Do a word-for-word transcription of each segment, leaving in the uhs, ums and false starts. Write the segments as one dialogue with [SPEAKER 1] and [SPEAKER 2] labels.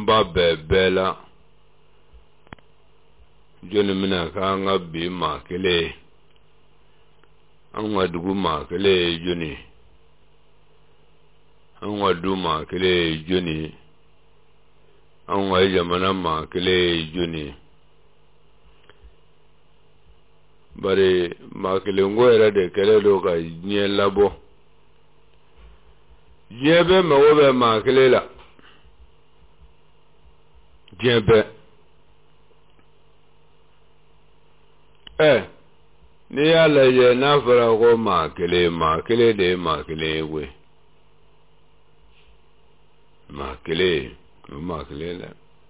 [SPEAKER 1] mba bebela joni mina ka nga bi ma kele anwa dugu ma kele joni anwa du ma kele joni anwa jamana ma kele joni bare ma kele ngo era de kele do ka nye labo jebe ma wobe ma kele la jebe eh ni ala ye na fara ko ma kele ma kele de ma kele we ma kele ma kele la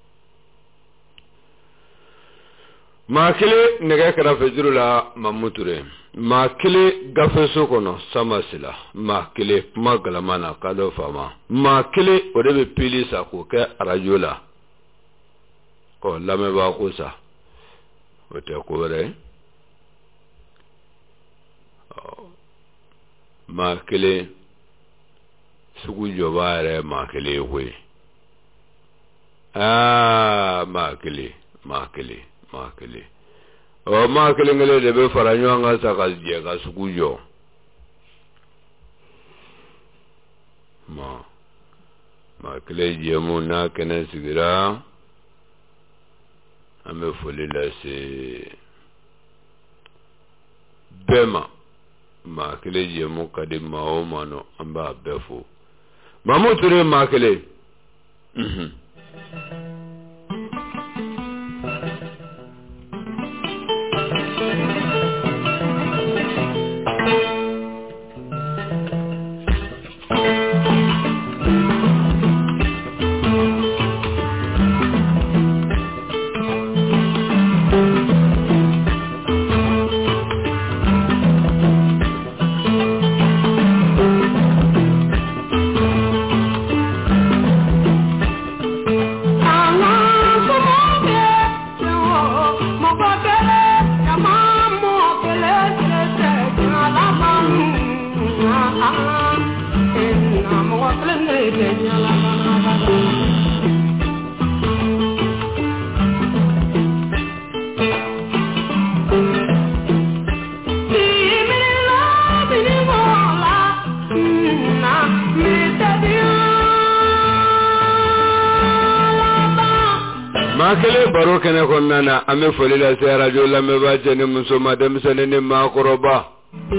[SPEAKER 1] ma kele nege kara fejuru la mamuture ma kele gafe sokono samasila ma kele kuma galamana kado fama ma kele o de be pili sa ko ke radio la ko lame ba ko sa o te ko re ma kele sugu jobare ma kele we ah ma kele ma kele ma kele o ma kele ngele de be faranyo anga saka je ka sugu jo ma ma kele je mu na kene sigira ame foli la se bema ma kele je mu kadi ma o mano amba befo mamuture ma kele mhm makele baro kene konnana ame foli la se radio la me ba jeni muso madam senene ma koroba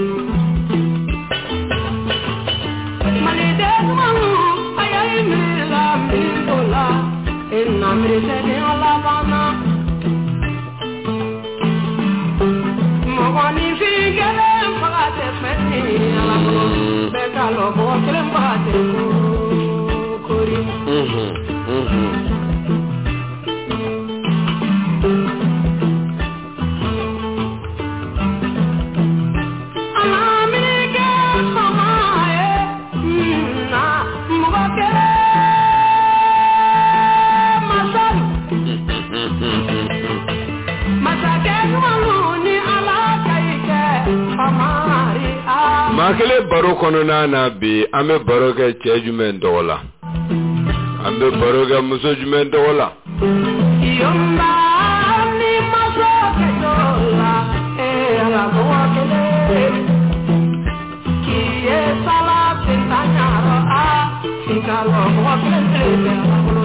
[SPEAKER 1] malide mamu ayayi mila mindola enna mresene ala bana mogoni figele pagate feni ala mo bekalo mo kele pagate kori mhm mhm makele baro kono na bi ame baro ke chejumen dola ame baro ke muso jumen dola yomba ni maso ke dola e ala boa kele ki e sala pintanya a sikalo boa kele ala bolo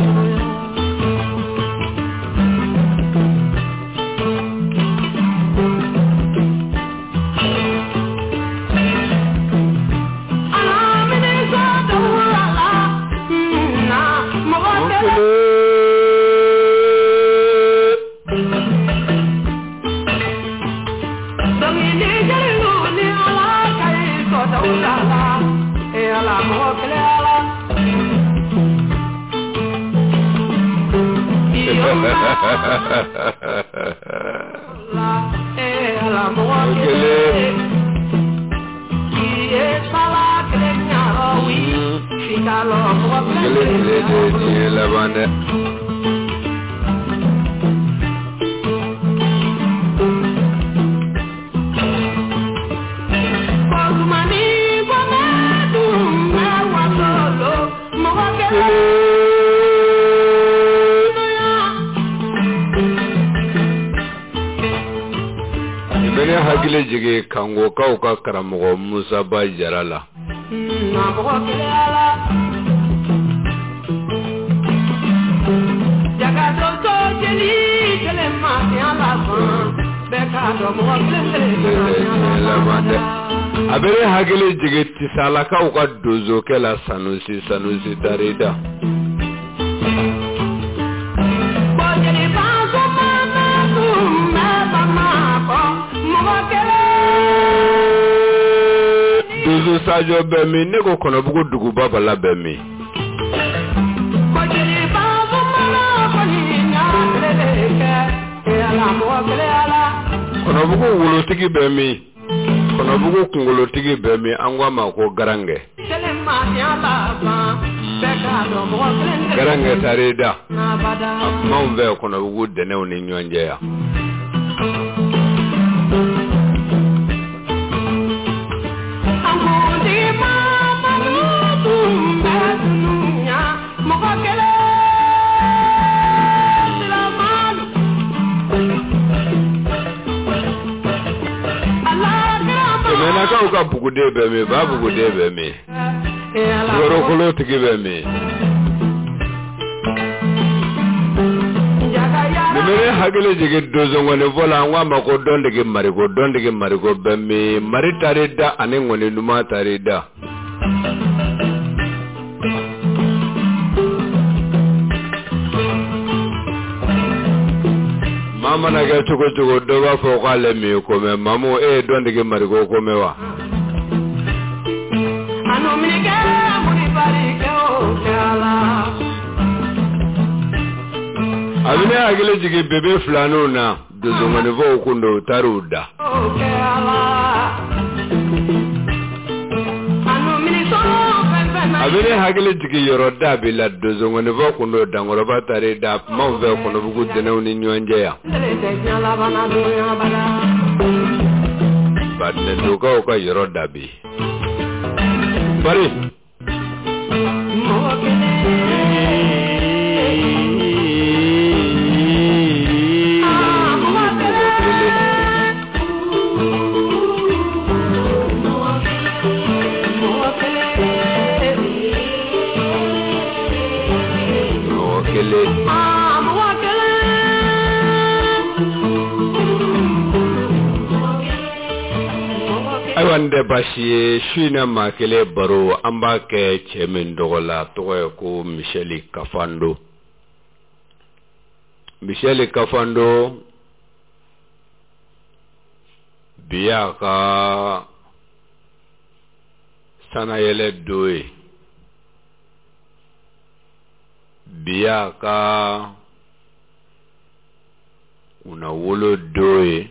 [SPEAKER 1] hakili jigi kango kaw ka karamogo Musa Ba Jarala abere hakili jigi tisala kaw ka dozo kela Sanusi Sanusi Tarida Dozo Sajo Bemi nego kono bugu dugu babala Bemi kono bugu wulotigi Bemi kono bugu kungolotigi Bemi angwa mako garange garange Tarida maumve kono bugu dene uni nyonje ya Uka bugu de Bemi ba bugu de Bemi Goro kolo tigi Bemi Nimere hagile jige dozo ngone vola ngwa mako dondege marigo dondege marigo Bemi mari Tarida ane ngone numa Tarida Mama naga choko choko doba foka lemi kome mamu e dondege marigo kome wa Abine agile jige bebe flano na dozo ngone vo kundo taruda Abine hagile jige yoroda bila dozo ngone vo kundo dangoroba Tarida mauve kundo bugu dene uni nyonje ya Badne doka uka yoroda bi Bari Wande bashi shina makele baro amba ke chemin dogola toye ko Michel Kafando Michel Kafando biaka sana yele doe biaka una wolo doe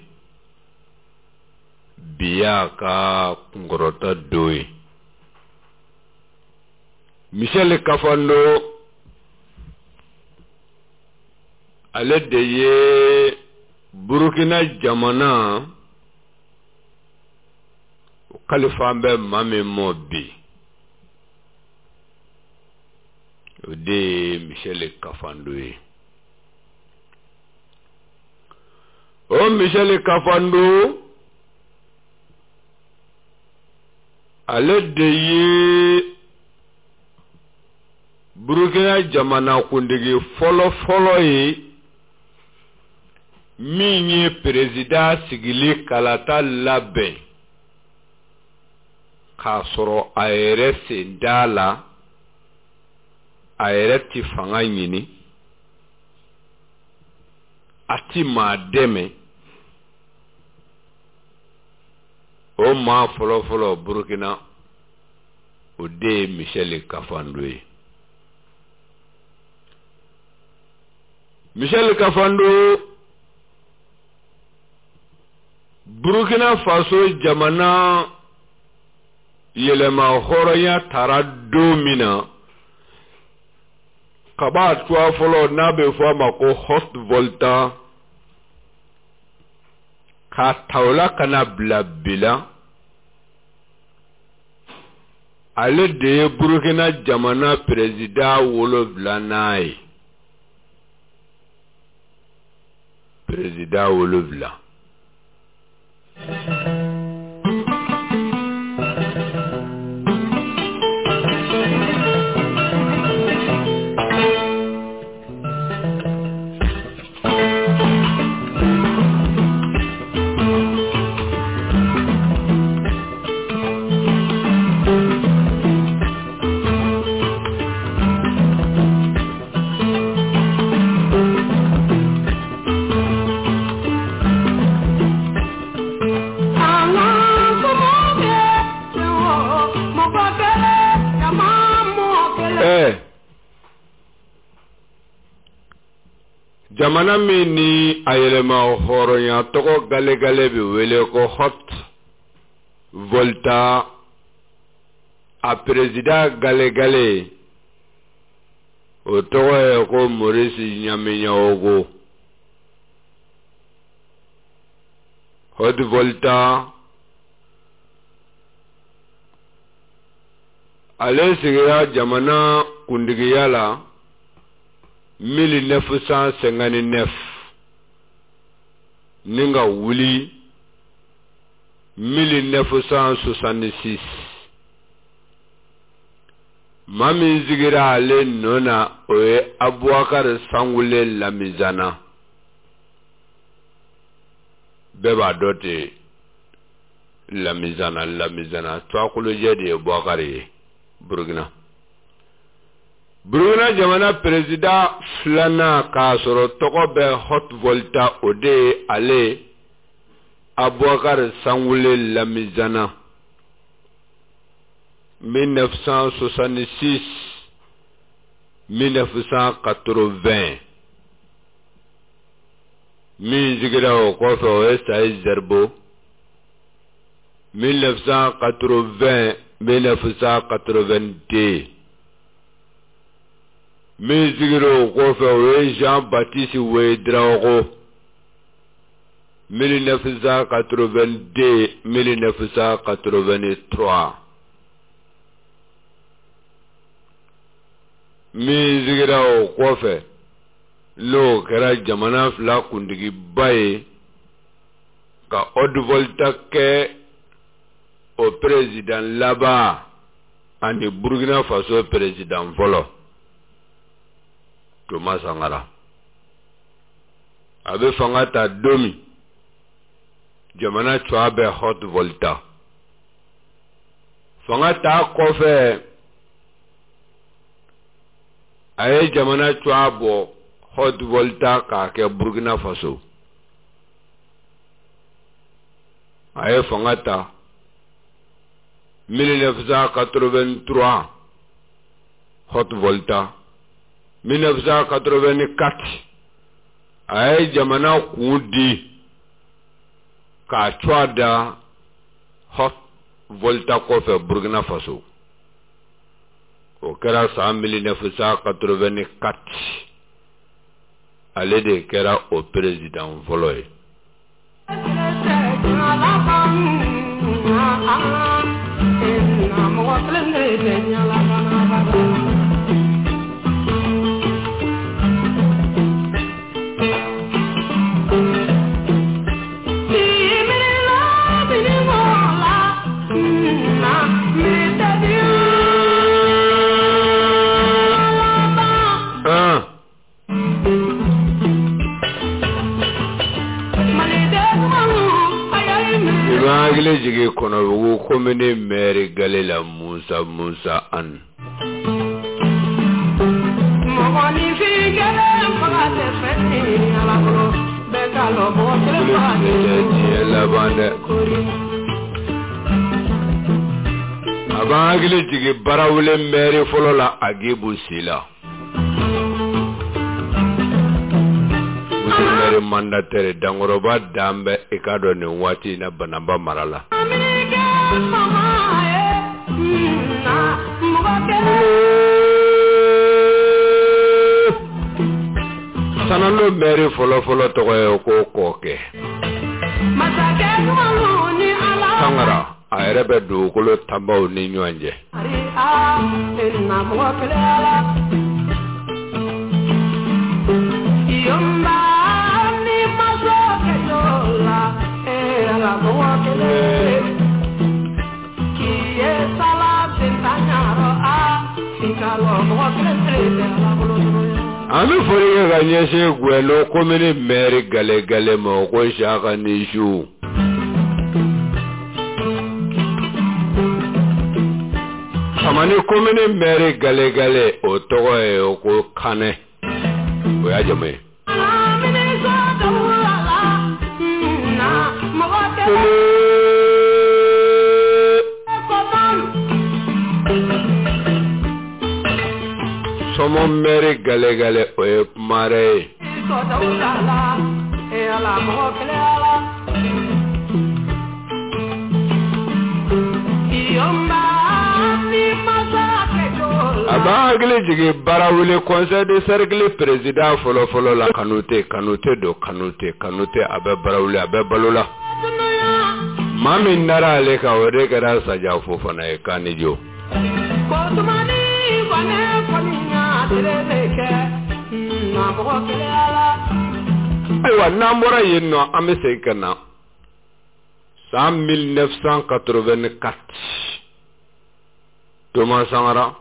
[SPEAKER 1] biaka ngorota doe Michel Kafando ale deye Burkina jamana Kalifambe mame mobi ode Michel Kafando o Michel Kafando ale deye Burkina jamana kundigi folo folo yi minye prezida sigili kalata labe kasoro ayere sendala ayere ti fanga nyini ati mademe o ma folo folo Burkina ode Michel Kafando Michel Kafando Burkina Faso jamana yelema horoya tara domina kaba twa folo nabe fo mako host volta ka tawla kana blabila ale de Burkina jamana prezida wolo blanai prezida wolo bla Jamana mini ayelema horonya toko gale gale bi wele ko hot volta a presida gale gale o toko e ko Morisi Nyaminya ogo hot volta ale sigira jamana kundigiyala mille neuf cent cinquante-neuf ninga wuli mille neuf cent soixante-six mami zigira ale nona oye Abubakar Sangule Lamizana beba dote Lamizana Lamizana twakulu jedi Abubakar Burkina Burkina jamana presida flana kasoro toko be hot volta ode ale Abubakar Sangule Lamizana mille neuf cent soixante-six mille neuf cent quatre-vingts mi zigira o kofe o Estaïs Zerbo mille neuf cent quatre-vingts mille neuf cent quatre-vingt-deux mi zigiro kofe o Jean-Baptiste Ouédraogo mille neuf cent quatre-vingt-deux mille neuf cent quatre-vingt-trois mi zigira o kofe lo kera jamana fla kundigi baye ka odvolta ke o président là-bas andi Burkina Faso président volo Thomas Sankara abe fangata domi jamana chwabe hot volta fangata kofe aye jamana chwabo hot volta ka ke Burkina Faso aye fangata mille neuf cent quatre-vingt-trois hot volta mille neuf cent quatre-vingt-quatre aye jamana kudi ka chwada hot volta kofe Burkina Faso o kera sa mille neuf cent quatre-vingt-quatre ale de kera o président voloy Agile jige kono wo komene mere galela Musa Musa an Mawani fi gele fagate fete ala bro bekalo bo tele la bande abagile jige barawle mere folola agibu sila mere mandataire dangoroba dambe ikado ne wati na banamba marala sanano mere folo folo togo ko koke Sangara ayrebe du kolo tambaw ni nyanje Yomba ni maso que yola era la Ami fori ga nyese gwelo komini meri gale gale mo ko shaka nishu. Amani komini meri gale gale o togo e o ko kane. Oya jame. Somo meri gale gale oye mare. Aba agile jigi barawule conseil de cercle président folo folo la kanute kanute do kanute kanute abe barawule abe balula. Mami nara ale ka ore kara saja fofana e kanijo. Aywa namora yenno amese kana mille neuf cent quatre-vingt-quatre Thomas Sankara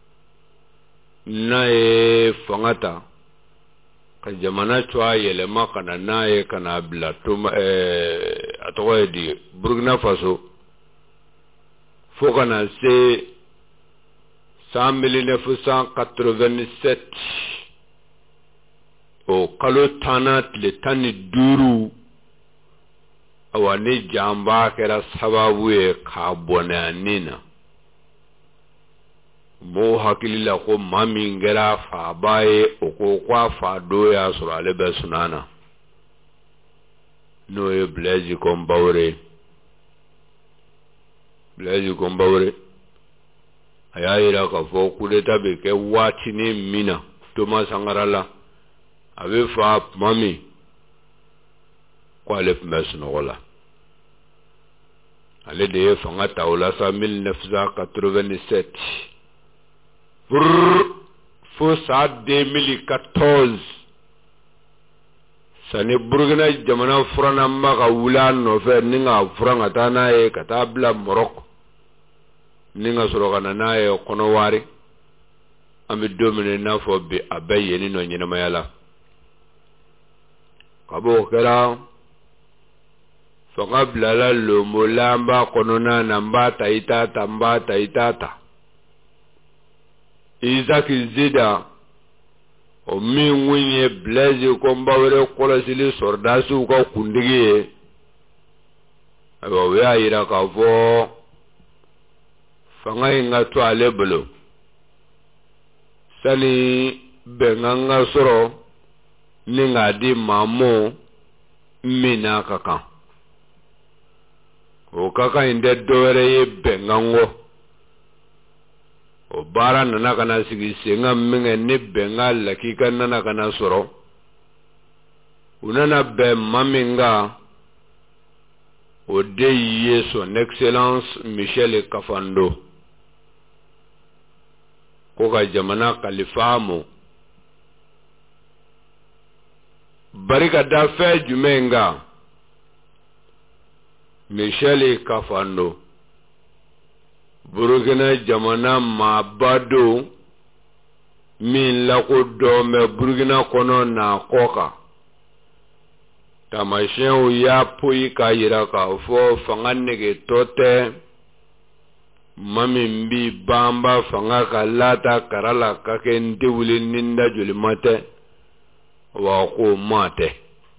[SPEAKER 1] nae fangata ka jamana chwa yelema kana nae kana bla tuma eh atoye di Burkina Faso fokana se mille neuf cent quatre-vingt-sept o kalo tanat le tani duru awani jamba kera sababu e ka bonanina mo hakili la ko mami ngera fa bae o ko kwa fa do ya sura ale be sunana no e blazi kombawre blazi kombawre ayayira ka fo kudeta be ke wati ni mina Thomas Sankara la ave fa mami kwa le mesno wala ale de fanga taula sa mille neuf cent quatre-vingt-sept pour sa deux mille quatorze sani Burkina jamana furana maka wula no fe ninga furanga tana e katabla Morocco ninga sorokana na e kono wari ami domine na fo be abaye ni no nyina mayala kabo kera songa blala lo molamba konona namba taita tamba taitata Isaac Zida o mi winye blaze kombawre kola sili sordasu ko kundigi aba we ayira ka fo fanga inga to aleblo sani benganga soro ninga di mamo mina kaka o kaka inde dore ye bengango o bara nana kana sigi senga minga ne benga lakika nana kana soro unana be maminga o de ye son excellence Michel Kafando ko ka jamana kalifamo barika da fe jumenga Michel Kafando Burkina jamana mabado min la ko do me Burkina kono na koka tamashen ya poyi ka yira ka fo fanga nege tote mami mbi bamba fanga ka lata karala kake ndiwuli ninda julimate wa ko mate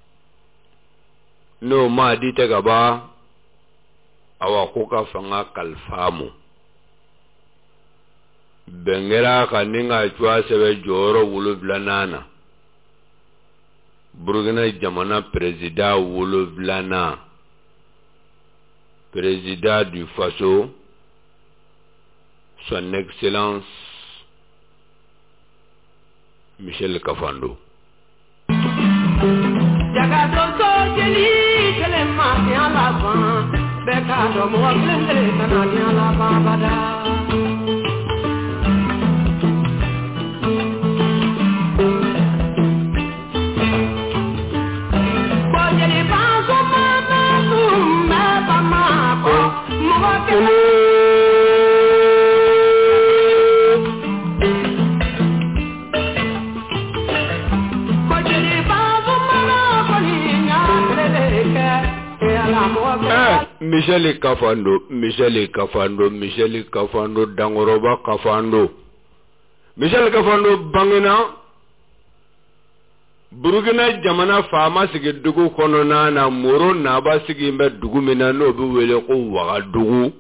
[SPEAKER 1] no ma dite gaba awa ko ka fanga kalfamu bengera ka ninga chwa sebe joro wulu blanana Burkina jamana président wulu blana président du Faso son excellence Michel Kafando Michel Kafando, Michel Kafando, Michel Kafando, Dangoroba Kafando. Michel Kafando bangina Burkina jamana fama sigi dugu konona na moro na ba sigi mbe dugu mina no be wele ko Wagadugu.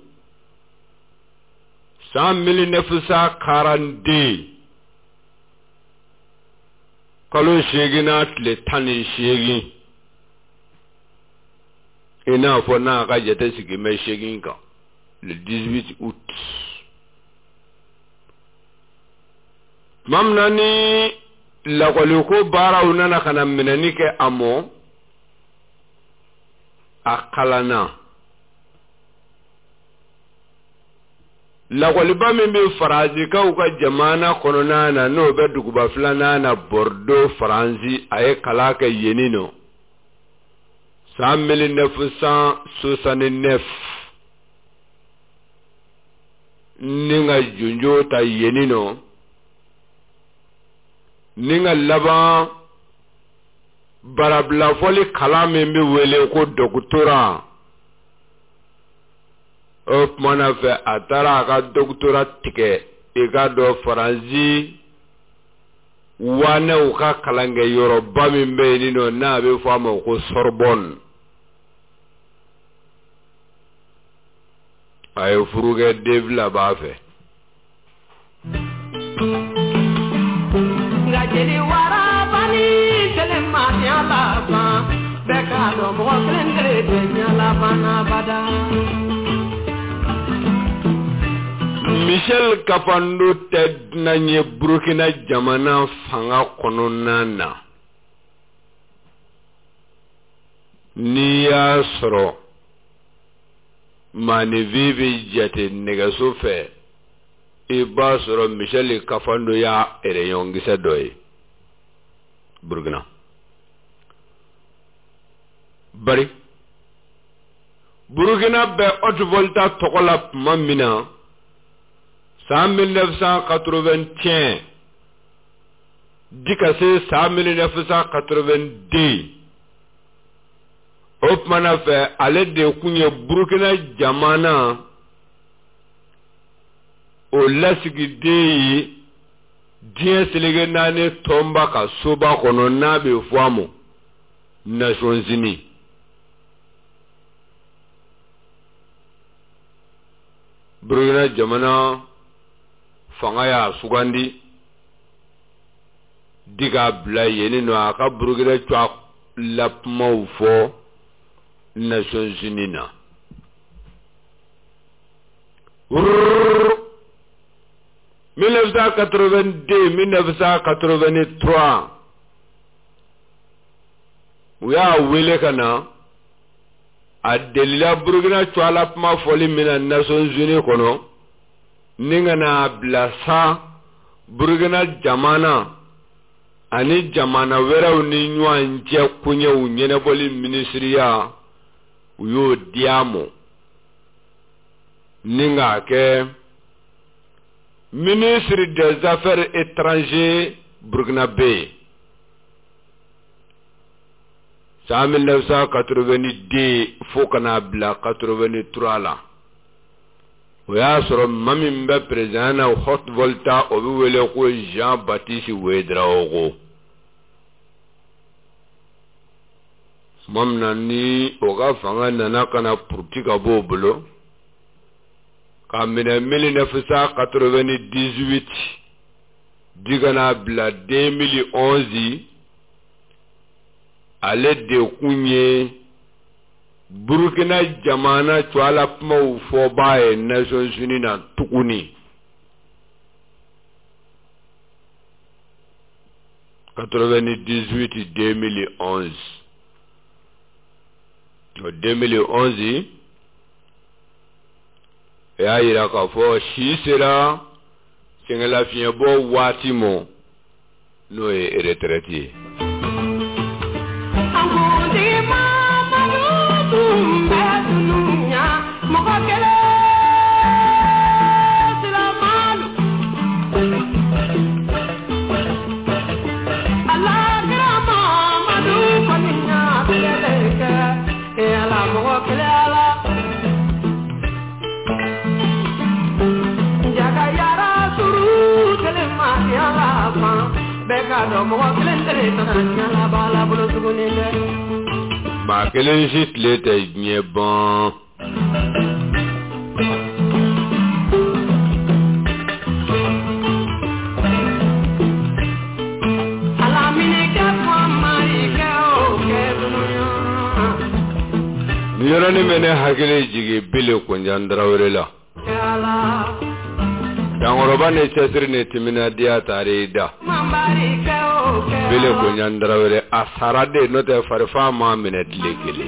[SPEAKER 1] En mille neuf cent quarante-deux kalo shegina le tani shegi ina fo na ka jete sigi me shegin ka le dix-huit août mamnani la ko bara unana kana minani ke amo akalana la ba min be faraji ka ka jamana konona na no be duguba flana na Bordeaux Franzi ay kala ka yenino en mille neuf cent soixante-neuf ninga junjo ta yenino ninga laba barabla foli kala min be wele ko doctorat op mana fe atara ka doctorat tike e ga do Franzi wane u ka kalange Yoruba min be ni no na be fama ko Sorbonne ay furuge devla ba fe ngajeli wara bani selema ya la ba be ka do mo klengre de ya la bana bada Michel Kafando ted nanye Burkina jamana fanga konona na niya soro mani vivi jate negaso fe iba soro Michel Kafando ya ere yongisa doye Burkina bari Burkina be haute volta tokola mamina en mille neuf cent quatre-vingt-un dikase en mille neuf cent quatre-vingt-deux op mana fe ale de kunye Burkina jamana o lasigi de dien selege nane tomba ka soba kono na be fuamo Nations Unies Burkina jamana fangaya sugandi diga bla yeni no aka Burkina twa lapmo fo Nations Unies na mille neuf cent quatre-vingt-deux mille neuf cent quatre-vingt-trois uya wele kana adelila Burkina twa lapmo foli mina Nations Unies kono ninga na blasa Burkina jamana ani jamana wera uni nywa nje kunye unyene boli ministria uyo diamo ninga ke ministre des affaires étrangères burkinabé en mille neuf cent quatre-vingt-deux fokana bla quatre-vingt-trois la oya soro mami mbe président na hot volta obi wele ko Jean Baptiste Ouédraogo mamna ni oga fanga nana kana politika bobolo kamina mille neuf cent quatre-vingt-dix-huit digana bla deux mille onze ale de kunye Burkina jamana chwala pma ufo bae Nations Unies na tukuni quatre-vingt-dix-huit deux mille onze deux mille onze ya ira ka fo shi sera singela fien bo watimo no e retraité Ma kelen shit lete nye bon. Niyarani mene hakile jigi bile kunjandra urela. Dangoroba ne chesri ne timina dia tarida. Bile kunyandra ure asarade no te farfa ma minute lekele.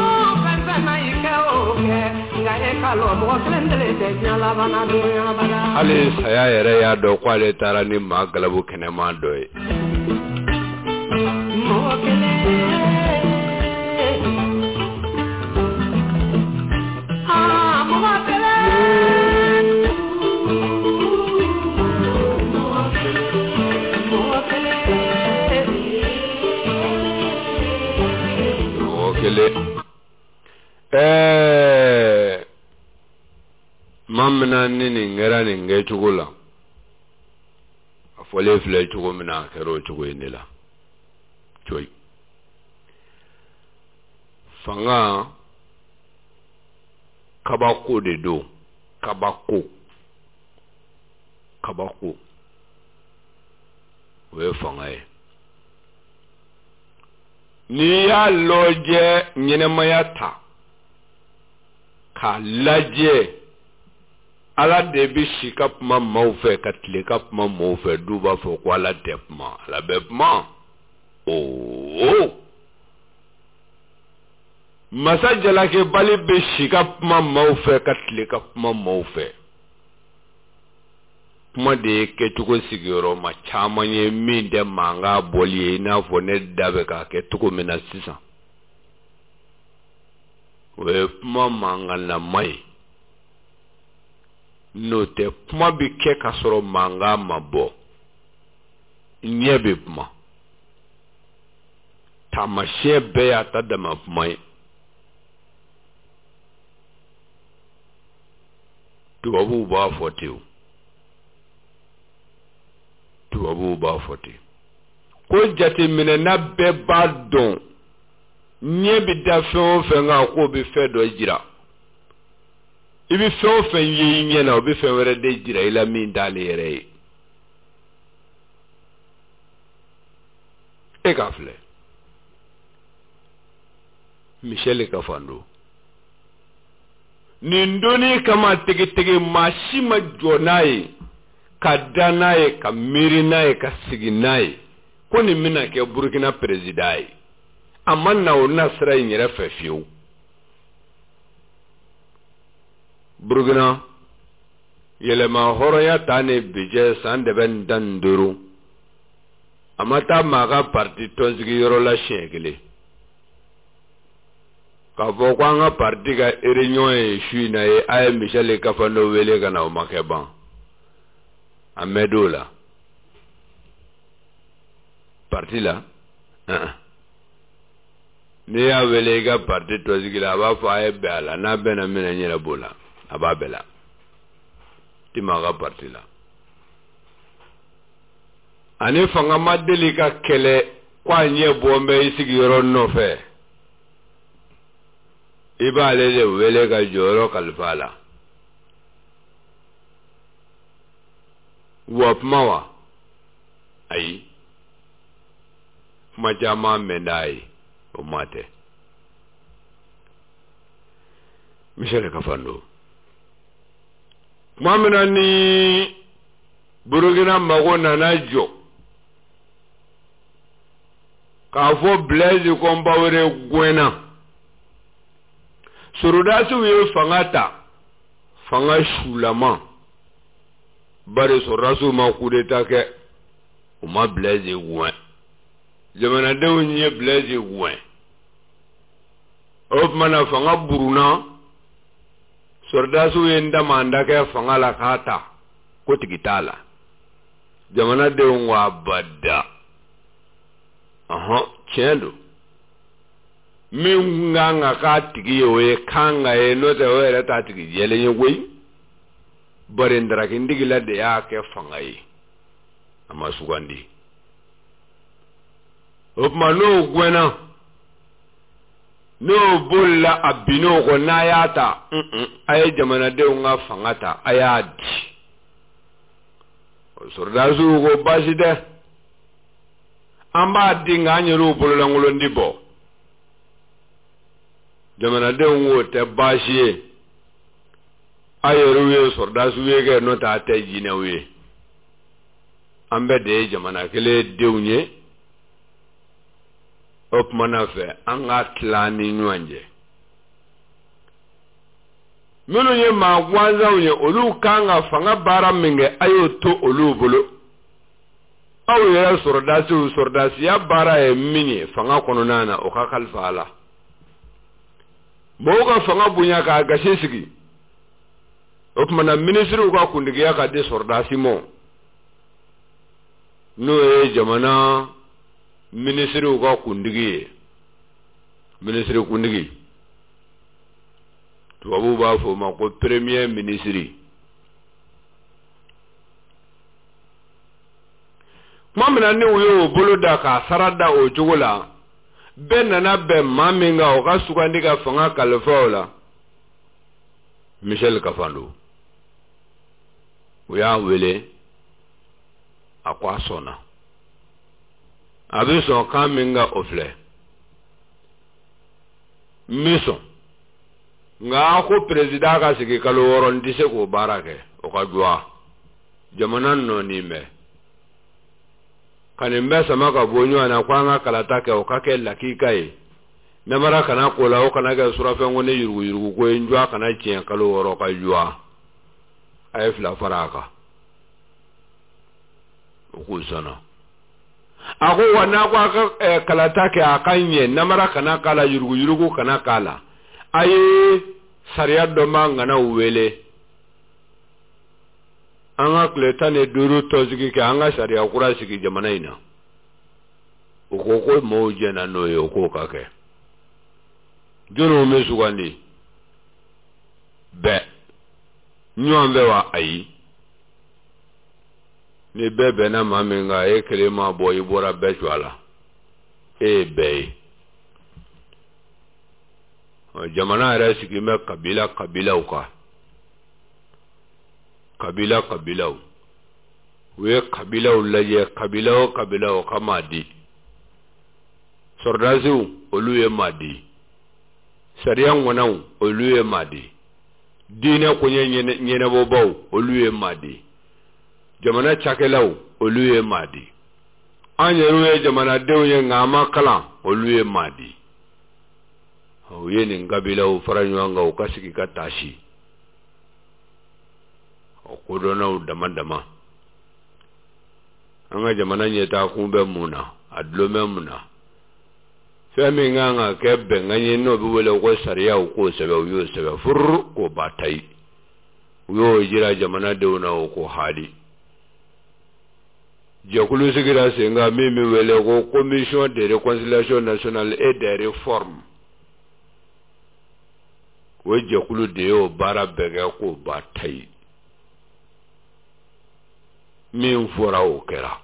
[SPEAKER 1] Ali saya yere ya do kwale tarani magalabu kene mandoe. Eh, mamna nini ngera ni nge chukula afole fle chuko mina kero chuko inila choi fanga kabako de do kabako kabako we fanga e ni ya loje nyene mayata ka laje ala debi shikap ma maufe katlikap ma maufe duba fo kwa la depma la bepma oh masajala ke bali be shikap ma maufe katlikap ma maufe kuma de ke tuko sigiro ma chamanye minde manga boli ina fo ne dabe ka ke tuko mina sisa we puma manga na mai no te puma bi ke kasoro manga mabo nyebe puma tamashe be ata dama mai tu abu ba fotiu tu abu ba foti ko jati mine na be ba don nye bi da fɛn fɛn nga ko bi fɛ dɔ jira i bi fɛn fɛn ye i ɲɛ na o bi fɛn wɛrɛ de jira i la min t'ale yɛrɛ ye e ka filɛ Michel ka fando nin doni kama tege tege maa si ma jɔ n'a ye ka da n'a ye ka miiri n'a ye ka sigi n'a ye ko nin bɛna kɛ Burkina président ye amanna o nasra nyere fefiu Burkina yelema horoya tane bije sande ben danduru amata maga parti tonzigi yoro la shekele ka fo kwa nga parti ga réunion e shui na e ay Michel ka fa no wele kana o makeba amedola parti la uh ne ya wele ga parti to zigila ba fa e bela na bena mena nyera bola aba bela ti maga parti la ani fanga madeli ka kele kwa nye bombe isigi yoro no fe iba lele wele ga joro kalfala wap mawa ai majama mendai o mate Michel Kafando mamina ni Burkina mago nana jo ka fo Blaise Compaoré gwena surudasu ye fangata fanga shulama bare surasu ma kudeta ke o ma Blaise gwen jamana dew nye Blaise gwen of mana fanga buruna surdasu ye ndamanda ke fanga la kata ko tigitala jamana dew wa bada aha chendo minganga ka tigi we kanga e no te we ta tigi yele ye we bare ndara kindigila de ya ke fanga yi ama sugandi opma no gwena no bolla abino ko nayata mm ay jamana de nga fangata ayadi sordazu go baside amba dinga nyero bolla ngolo ndibo jamana de ngo te bashiye ayeruwe sordazu wege no ta te jinewe ambe de jamana kele dewnye op manafe anga tlani nwanje meno ye ma gwanza unye olu kanga fanga bara minge ayo to olu bolo awu ya sordasi sordasi ya bara e minye fanga kono nana o ka kalfa ala boga fanga bunya ka gashe sigi op mana ministry ko kundigi ya ka de sordasi mo no e jamana ministry ko kundigi ministry kundigi to abu ba fo ma ko premier ministry mamna ni uyo boloda ka sarada o jogola benana be maminga o ka sukandika fanga kalfola Michel Kafando uya wele akwa sona abiso kaminga ofle mission nga ko president ka sigi kalo woron dise ko barake o ka dua jamana no ni me kanembe sama ka bonyo ana kwanga kalata ke o ka ke lakika e namara kana ko la o kana ga sura fe ngone yurgu yurgu ko enjwa kana chien kalo woro ka jua ayef la faraka ko sana ako wana kwa ka kalata ke akanye namara kana kala yurgu yurgu kana kala aye sariya do manga na uwele anga kletane duru tozigi ke anga sariya kura sigi jamana ina ukoko moje na noye ukoka ke jono mesugani be nyombe wa ayi ni bebe na mamenga e kelema boy bora bechwala e be jamana era sikime kabila kabila uka kabila kabila we kabila ulaje kabila kabila kama di sordazu oluye madi sariyan wanau oluye madi dina kunye nyene nyene bobo oluye madi jamana chakelau oluye madi anyeruwe jamana dewye ngama kala oluye madi oye ni ngabila u faranyanga ukasiki katashi okudona udama dama anga jamana nyeta kumbe muna adlome muna femi nganga kebe nganye no biwele ko sariya ko sebe uyo sebe fur ko batai uyo jira jamana deuna ko hali jokulu sigira senga mimi wele ko commission de réconciliation nationale et des réformes we jokulu de o bara bega ko batai min fora o kera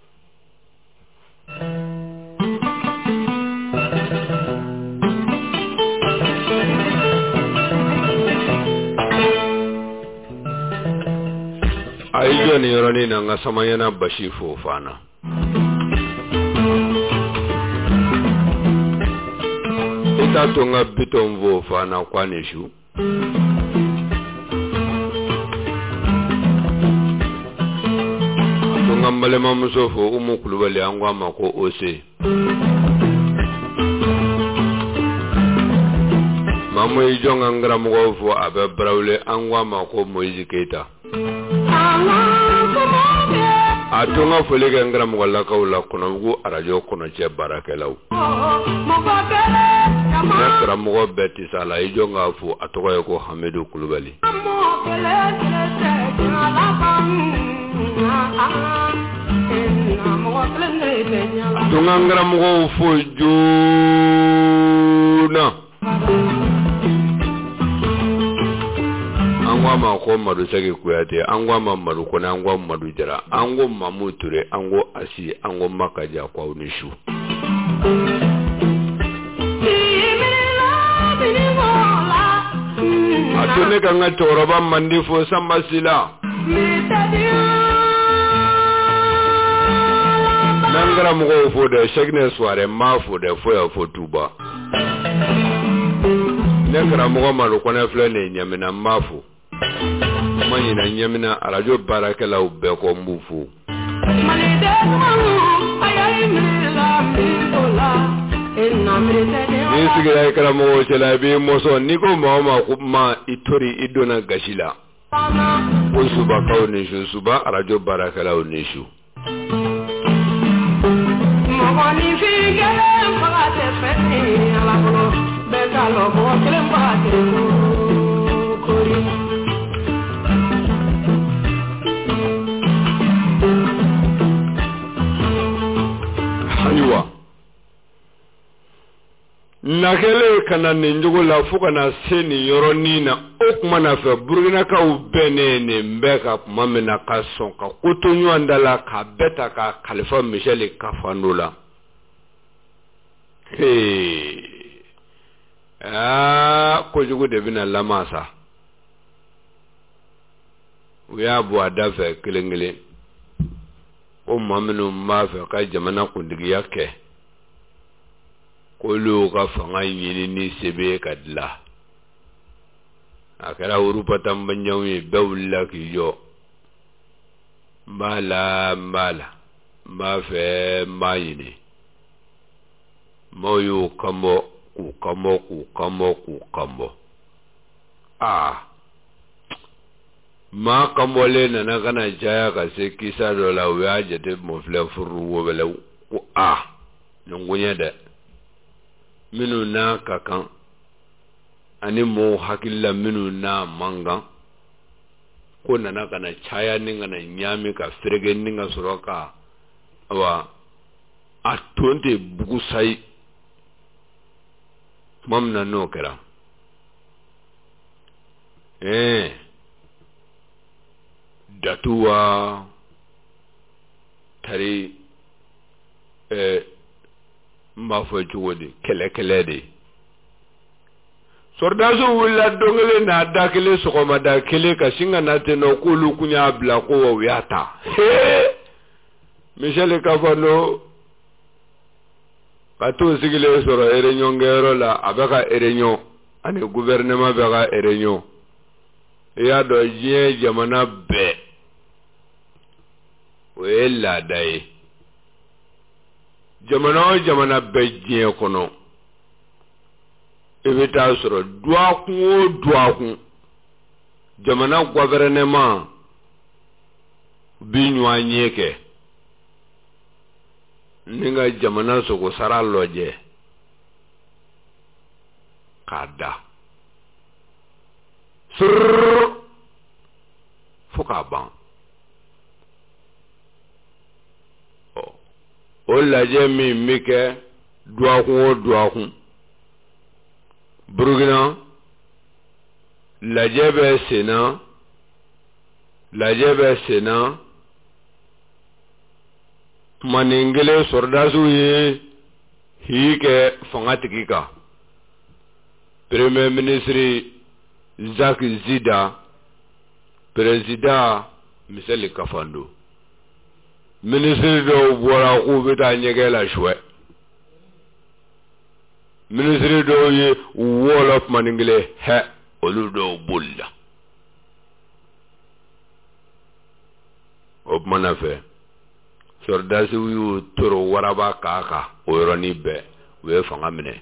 [SPEAKER 1] aijo ni yoroni na ngasamanya bashifu fana ita tunga bitomvo fana kwanishu tunga malema musofo umu kulubali angwa mako ose mamu ijonga ngra mugofo abe brawle angwa mako Moizi Keita atunga folega ngra mugalla kawla kono gu arajo kono che barakelaw nakra mugo beti sala ijonga fu atokoye ko Hamidou Kulubali tunga ngra mugo fu juna angwa ma ko madu sege kuyate angwa ma madu ko angwa madu jara ango mamuture ango asi ango makaja kwa unishu atone kanga toroba mandifo sambasila nangara mugo fo de shegne soare ma fo de fo ya fo tuba nangara mugo malu kona flene nyamina mafu manyina nyamina arajo barakala ubbe ko mbufu ni sigira ikara mugo chela bi moso niko mama kuma itori idona gashila usuba kauni shu suba arajo barakala unishu Moni fi gele mbate fete ala bolo beka lo bo kele mbate kori haniwa nakele kana ninjugo la fuka na seni yoro nina okuma na fe burgina ka ubenene mbeka mamena ka sonka kutunyu andala ka beta ka Khalifa Michel Kafandula hey ah ko jugo de bina lamasa uya bu adafe kilengele o mamenu mafe ka jamana kundigi yake ko lu ka fanga yini ni sebe kadla akara urupa tambanyawi bawla kiyo mala mala mafe mayini moyo kamo ku kamo ku kamo ku kamo ah ma kamo le na kana jaya ka se kisa do la wa jete mo fle furu wo bele ku ah nungunya de minu na kakan ani mo hakilla minu na manga ko nana kana chaya ninga na nyami ka frege ninga suroka awa atonte bugusai mamna no kera eh datuwa tari eh mafo juwodi kele kele de sordaso wula dongele na dakele sokoma dakele kasinga nate no kulu kunya bla ko wiata he Michel Kafando kato sigile soro erenyo ngero la abaka erenyo ani gouvernement baka erenyo ya do je jamana be wela dai jamana jamana be je kono evita soro duakun o duakun jamana gouvernement binyu anyeke ninga jamana soko sara loje kada sur fuka ban o o laje mi mike duakun o duakun Burkina lajebe sena lajebe sena maningele sordasu ye hike fangatikika Premier Ministre Jacques Zida Président Michel Kafando Ministre do bora ku beta nyegela shwe Ministre do ye wall of maningele he oludo bulla op manafe sordasi yu toro waraba kaka oyoni be we fanga mine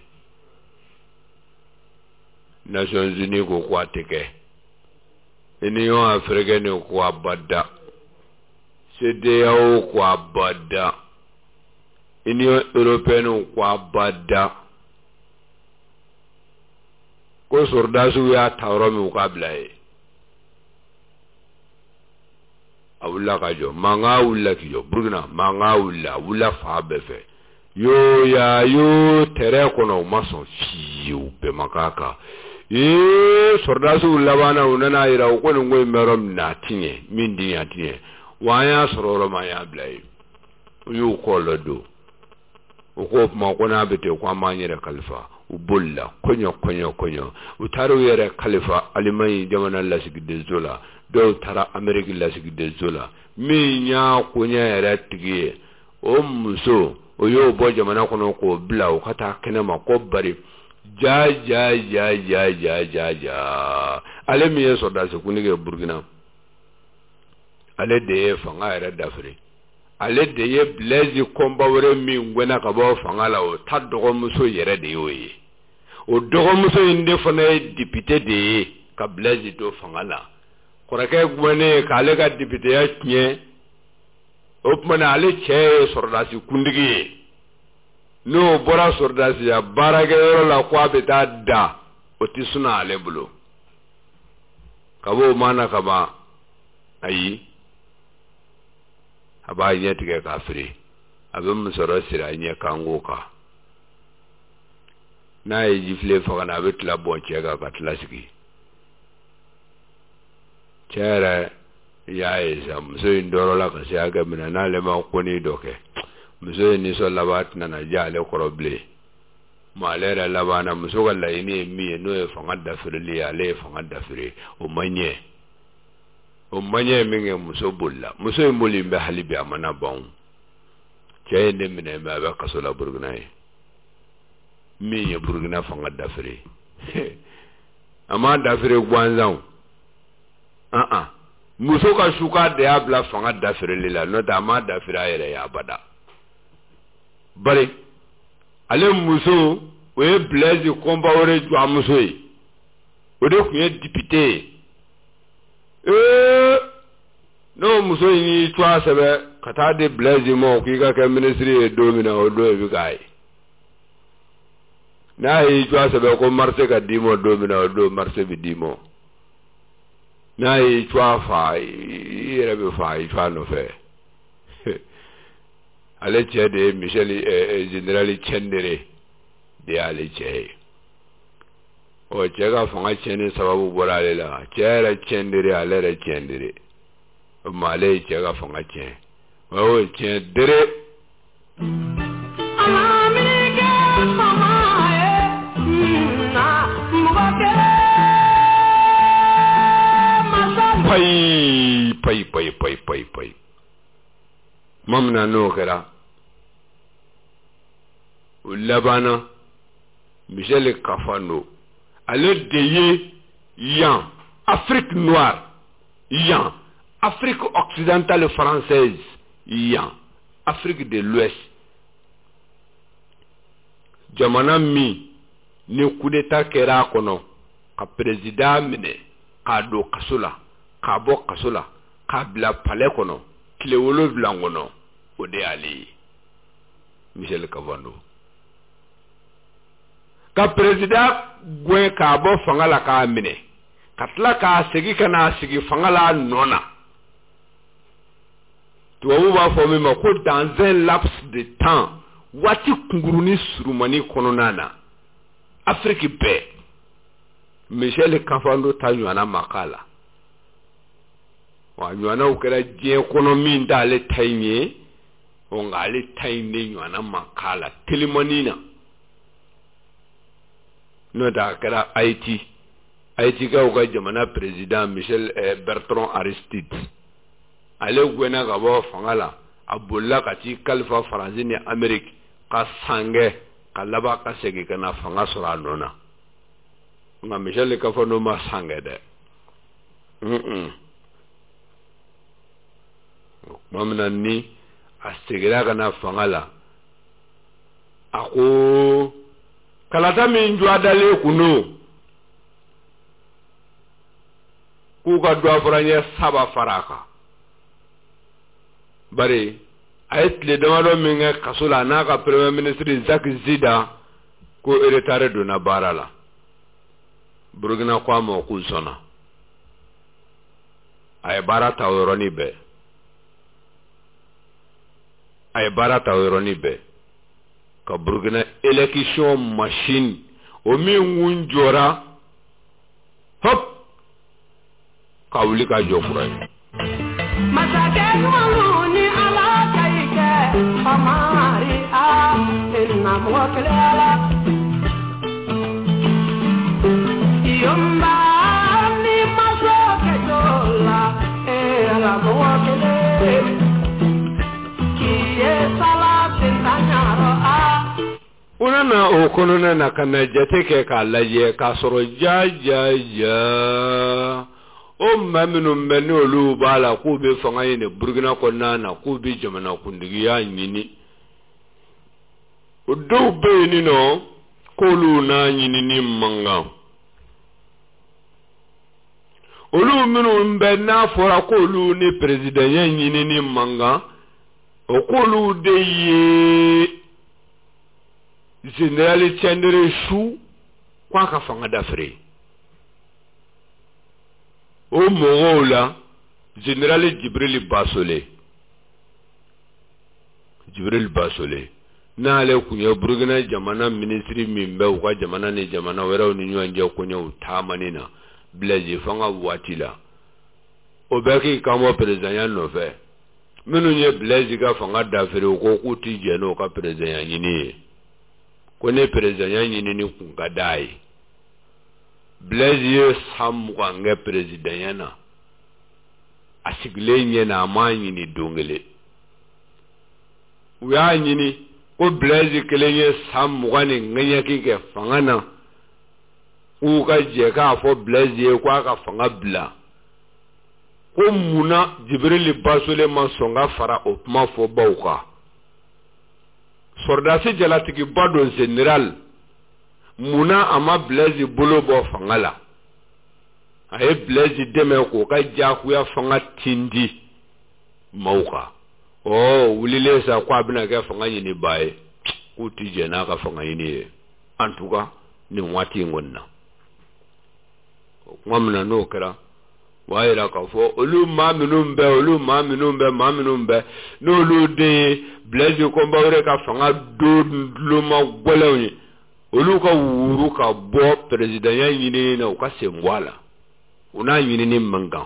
[SPEAKER 1] Nations Unies ko kwa teke Union Africaine ko abada C D A O ko abada Union Européenne ko abada ko sordasu ya tawro mi ko ablaye awula kajo manga wula kijo Burkina manga wula wula fa befe yo ya yo tere kono maso fiu be makaka e sordasu labana unana ira ko ngo merom na tinye mindi ya tinye wanya sororo ma ya blai yo ko lodo ko ma ko na bete ko ma nyere khalifa u bolla konyo konyo konyo u taru yere khalifa alimai jamana la sigide zola do tara america la sigide zola mi nya ko nya yere tigiye o muso o yo bo jamana kono ko bla o kata kenema ko bari ja ja ja ja ja ja ja ale mi yeso da se kunige burkina ale de fanga yere dafri ale de ye blaze kombawre mi ngwena ka bo fanga la o ta dogo muso yere de yoyi o dogo muso inde fana député de ka blaze do fanga la korake gwene ka ale ka député ya nye o pmana ale che sordasi kundigi no bora sordasi ya barage yoro la kwa beta da o tisuna ale bulo kabo mana kaba ayi aba yeti ke kafiri abin musoro sira nye kangoka na yi jifle faga na bitla bonche ga katla sigi chere ya isa muso indoro la kasi aga mina na le ma koni doke muso ni so labat na na jale koroble malera labana muso ga laini mi no e fanga da firli ale fanga da firi o manye o manye minge muso bulla muso imuli mbe halibi amana bon chende mine mbe ba kasola burgina mi ye burgina fanga da firi ama da firi gwanzan ah ah muso ka shuka da ya bla fanga da firi lila no da ma da fira yere ya bada bari ale muso we blaze komba ore ju amuso yi o de kunye député eh no muso yi twa sebe kata de blaze mo ki ka ka ministry e domina o do bi kai na yi twa sebe ko marse ka dimo domina o do marse bi dimo na yi twa fa ire be fa yi twa no fe ale che de Michel e generali chendere de ale che o chega fanga chene sababu borale la chera chendere ale re chendere o male chega fanga chen o chendere pai pai pai pai pai pai mamna no kera ulabana Michel Kafando ale deye yan Afrique noire yan Afrique occidentale française yan Afrique de l'Ouest jamana mi ni coup d'état kera kono ka président mine ka do kasola ka bo kasola ka bla palais kono kile wolo blangono o de ali Michel Kafando ka président gwe ka bo fangala ka mine katla ka segi kana segi fangala nona to wo ba fo me ma ko dans un laps de temps wati kunguruni surumani kononana Afrique be Michel Kafando tanywana makala wa nywana ukera je economy ndale tainye on ale tainye nywana makala telimonina no da kera Haïti Haïti ga uga jamana président Michel eh, Bertrand Aristide ale gwena ga bo fangala abulla kati kalfa faranzini Amerique ka sange kalaba ka segi kana fanga sura nona nga Michel Kafando ma sange de mm mamna ni astigira kana fangala ako kalata min jwa dale kuno ku ka do afranya saba faraka bari ayet le damado min kasula na ka premier ministre Jacques Zida ko eretare do na barala Burkina kwa mo ku sona ay barata woroni be ay barata woroni be ka Burkina election machine o mi ngunjora hop ka wuli ka jofura masake maluni ala kaike amari a
[SPEAKER 2] na mwakelela yomba ni masoke dola e ala mwakele kiye sala tentanyaro a
[SPEAKER 1] unana okonona na kana jateke ka laye ka soro ja ja ja o maminu mbeni olu bala ku be fanga yene Burkina ko nana ku be jamana kundigi ya nyini o do be ni no ko lu na nyini ni manga olu minu mbe na fora ko lu ni president ya nyini ni manga o ko lu de ye General Chandere Chou kwa ka fanga d'Afrique o Mongola General Djibril Bassolé Djibril Bassolé na ale kunye Burkina jamana ministry mimbe kwa jamana ni jamana wera ni nyanje kunye utamani na Blaise fanga watila o beki kamo president ya nove minu nye Blaise ka fanga d'Afrique ko kuti jeno ka president ya nyini kone president ya nyini ni kungadai Blaise sam kwange president yana asigle nye na amanyi ni dongele uya nyini ko Blaise kelenye sam kwani ngenya kike fangana uka je ka fo Blaise kwa ka fanga bla ko muna Djibril Bassolé man songa fara opma fo bauka Sordasi jalatiki bado general muna ama Blaise bolo bo fangala aye Blaise deme ko ka jakuya fanga tindi mauka oh wulile sa kwa bina ka fanga yini bae kuti jena ka fanga yini en tout cas ni wati ngonna kwamna no kra waira ka fo olu ma minumbe olu ma minumbe ma minumbe no lu de Blaise ko mbawre ka fanga do luma golawni olu ka wuru ka bo president ya yini na ka sengwala una yini ni manga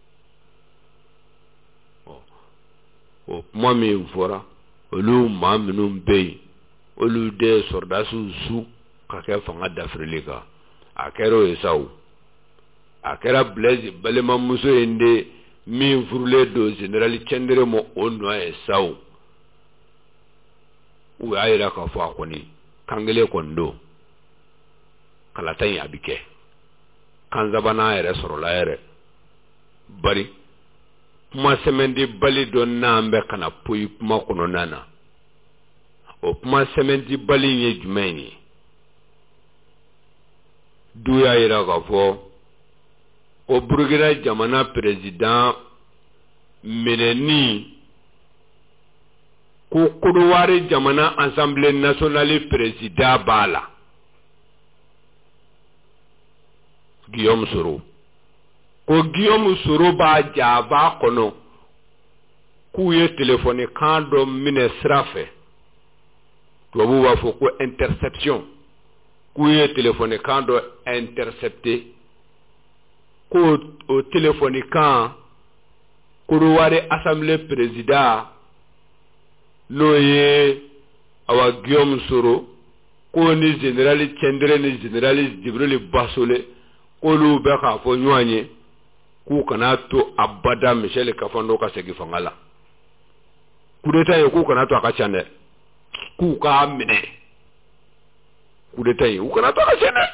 [SPEAKER 1] o o mami fora olu ma minumbe olu de sordasu su ka ka fanga d'Afrique akero esau akera Blaise balema muso ende mi furule do general Chandere mo onwa esau u ayira ka fo akoni kangele kondo kala tay abike kanzabana ere sorola ere bari kuma semendi bali do nambe kana puyi kuma kono nana o kuma semendi bali nye jumeni du ya ira ka fo o Burkina jamana president meneni ko kodowari jamana Assemblée nationale président bala Guillaume Soro ko Guillaume Soro ba jaba kono ku ye téléphone kando mine srafe to bu wa fo ko interception ku ye téléphone kando intercepté ko au téléphone quand kodowari Assemblée président Noye awa Guillaume Soro ko ni general Chandere ni general Djibril Bassolé ko lu be ka fo nyanye ku kana to abada Michel Kafando ka segi fangala kudeta ye ku kana to aka chane ku ka mine kudeta ye ku kana to aka chane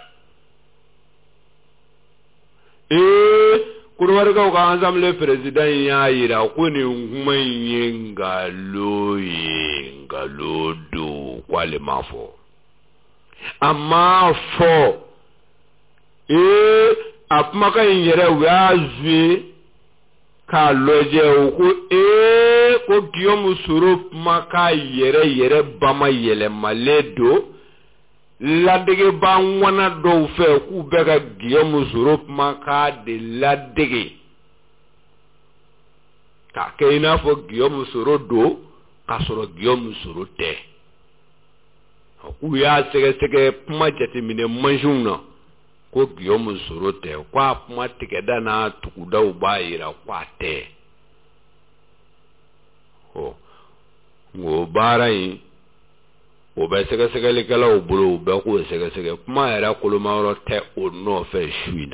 [SPEAKER 1] eh Kurwari ka uka Assemblée président ya ira kuni ngumenye ngaloye ngalodo kwa le mafo ama fo e apmaka yere wazwe ka loje uku e ko Guillaume Soro maka yere yere bama yele maledo ladege ba wana do fe ku bega Guillaume Soro maka de ladege ka keina fo Guillaume Soro do ka soro Guillaume Soro te ku ya sege sege puma jati mine manjuna ko Guillaume Soro te kwa puma tikeda na tukuda ubayira kwa te ho ngo bara yi o bɛ sɛgɛsɛgɛlikɛlaw bolo u bɛ k'o sɛgɛsɛgɛ kuma yɛrɛ kolomayɔrɔ tɛ o nɔfɛ su in na.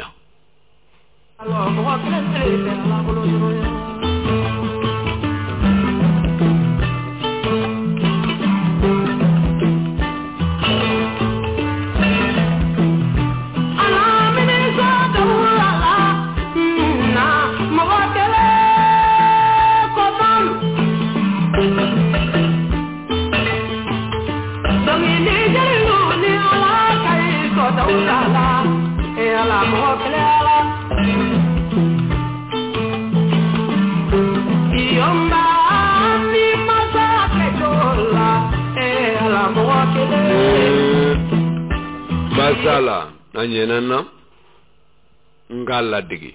[SPEAKER 1] Masala nanyenana ngala digi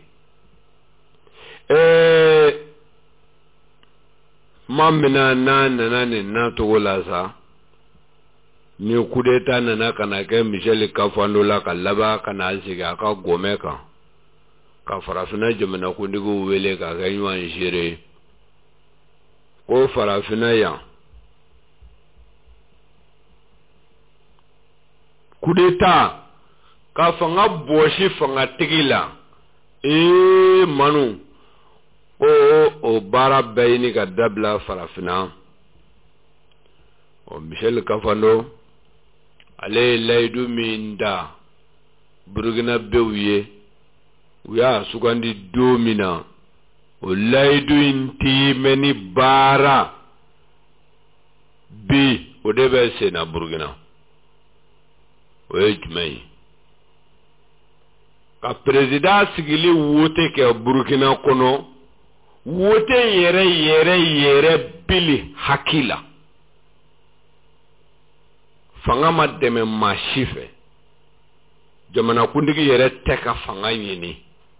[SPEAKER 1] eh mamina na nana ni na togola sa ni kudeta nana kana ke Michel Kafando la kalaba kana siga ka gomeka ka farafina jamana kundigo wele ka ganywa njire ko farafina ya kudeta ka fanga boshi fanga tigila e manu o o bara bayini ka dabla farafina o Michel Kafando ale laydu minda Burkina bewye uya sugandi domina o laydu inti meni bara bi o debe sena Burkina Wejmei ka president sigili wote ke Burkina kono wote yere yere yere bili hakila fanga ma deme mashife jamana kundigi yere teka fanga yini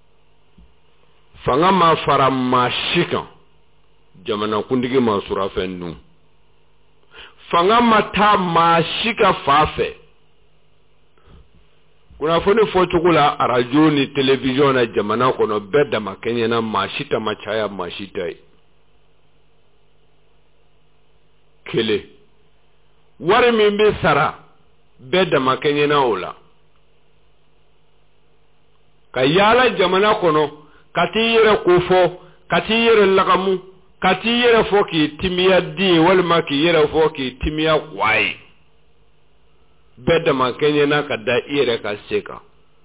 [SPEAKER 1] fanga ma fara mashika jamana kundigi ma surafe nu fanga ma ta mashika fafe kuna foni fochukula arajo ni television na jamana kono beda makenya na mashita machaya mashita kele wari mimbe sara beda makenya na ola kayala jamana kono kati yere kufo kati yere lagamu kati yere foki timia di walma ki yere foki timia kwai beda makenya na kada ire ka seka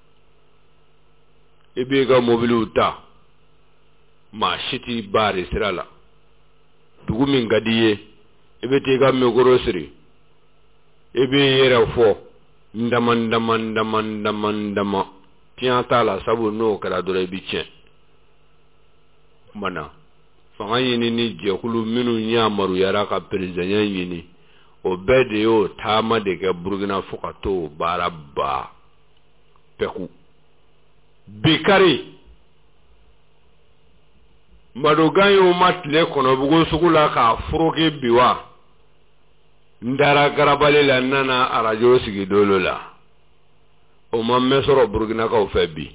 [SPEAKER 1] ibe ga mobilu ta ma shiti bari sirala dugu min gadiye ibe te ga me gorosiri ibe yere fo ndama ndama ndama ndama ndama tianta la sabu no kala dore bi chen mana fanga yini ni je kulu minu nya maru yara ka president yini o bede yo tama de ga Burkina fukato baraba peku bikari madoganyo matle kono bugo sugula ka froke biwa ndara garabale la nana arajo sigi dolo la o mamme soro Burkina ka ofebi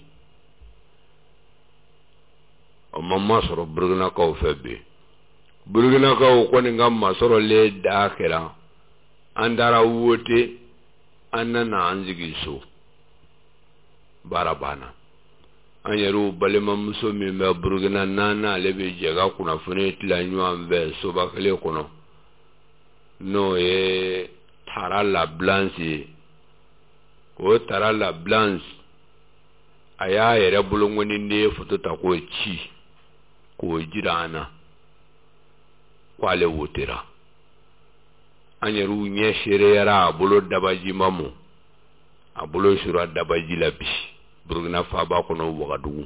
[SPEAKER 1] o mamma soro Burkina ka ofebi Burkina ka o koni ngamma soro le dakera andara wote anana anjigi so barabana anyeru balema muso mi me Burkina nana lebe jega kuna fune tilanyu ambe so bakale kono no e tara la blanche o tara la blanche aya yere bulungoni ne foto ta ko chi ko jirana kwale wotera anyeru nye shere yara abulo dabaji mamu abulo shura dabaji labi Burkina faba kono wagadugu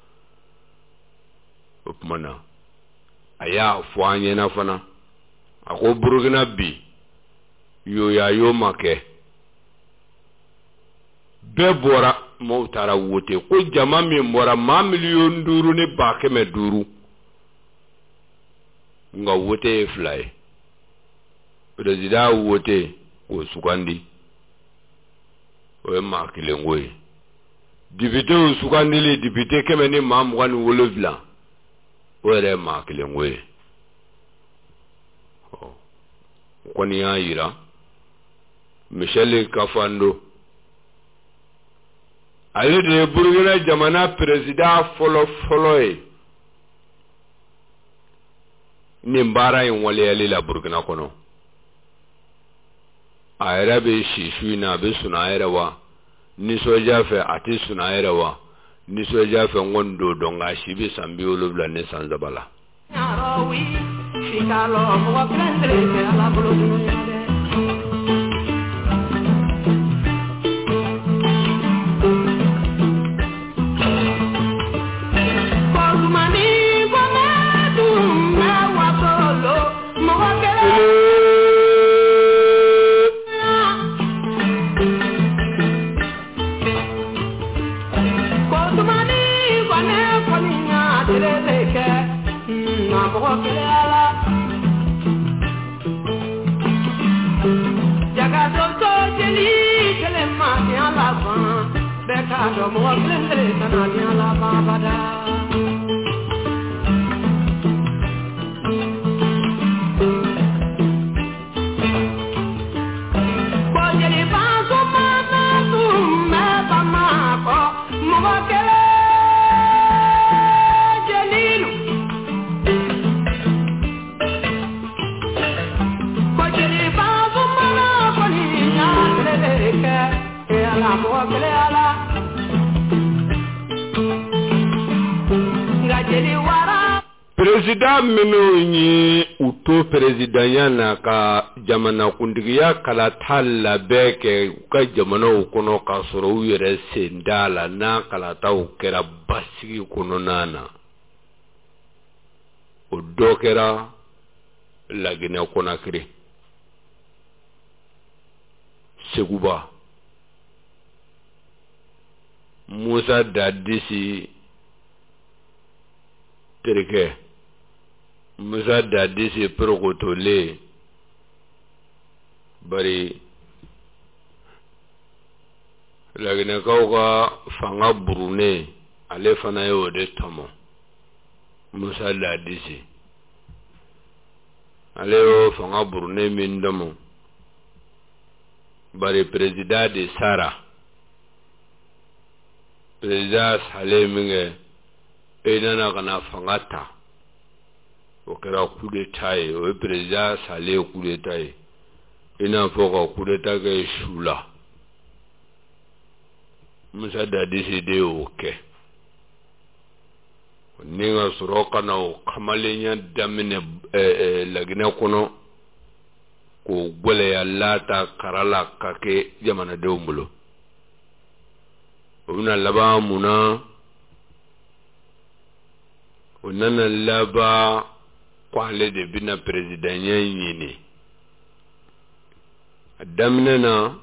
[SPEAKER 1] upmana aya fuanye na fana ako Burkina bi yo ya yo make bebora mo tara wote ko jama mi mbora ma million duru ni ba keme duru nga wote fly president wote ko sukandi o ma kilengwe député sukandi le député keme ni mam wani wolovla o re ma kilengwe o koni ya ira Michel Kafando ale de Burkina jamana president folo folo e ni mbara in wale yali la Burkina kono ayra be shishu na be suna ayrawa ni soja fe ati suna ayrawa ni soja fe ngondo donga shibi sambi olubla ne sanzabala
[SPEAKER 2] Arawi shikalo mo prendere alla bologna
[SPEAKER 1] President minu ni uto president yana ka jamana kundigiya kala talla beke ka jamana ukono ka soro uyere sendala na kala ta ukera basigi kono nana o dokera lagina konakri seguba Musa Dadisi tereke Musa Dadisi prokotole bari lagina kauka fanga Brunei ale fana yo de tomo Musa Dadisi ale yo fanga Brunei mindomo bari president de Sara president Saleh Enana kana fangata okera coup d'état o président Saleh coup d'état ina foko coup d'état ke shula Musa Dadisi de oke ninga soroka na o kamalenya damine eh, lagina kono ko gbole ya lata karala kake jamana de umbulo una laba muna onana laba kwale de bina president yini adamne na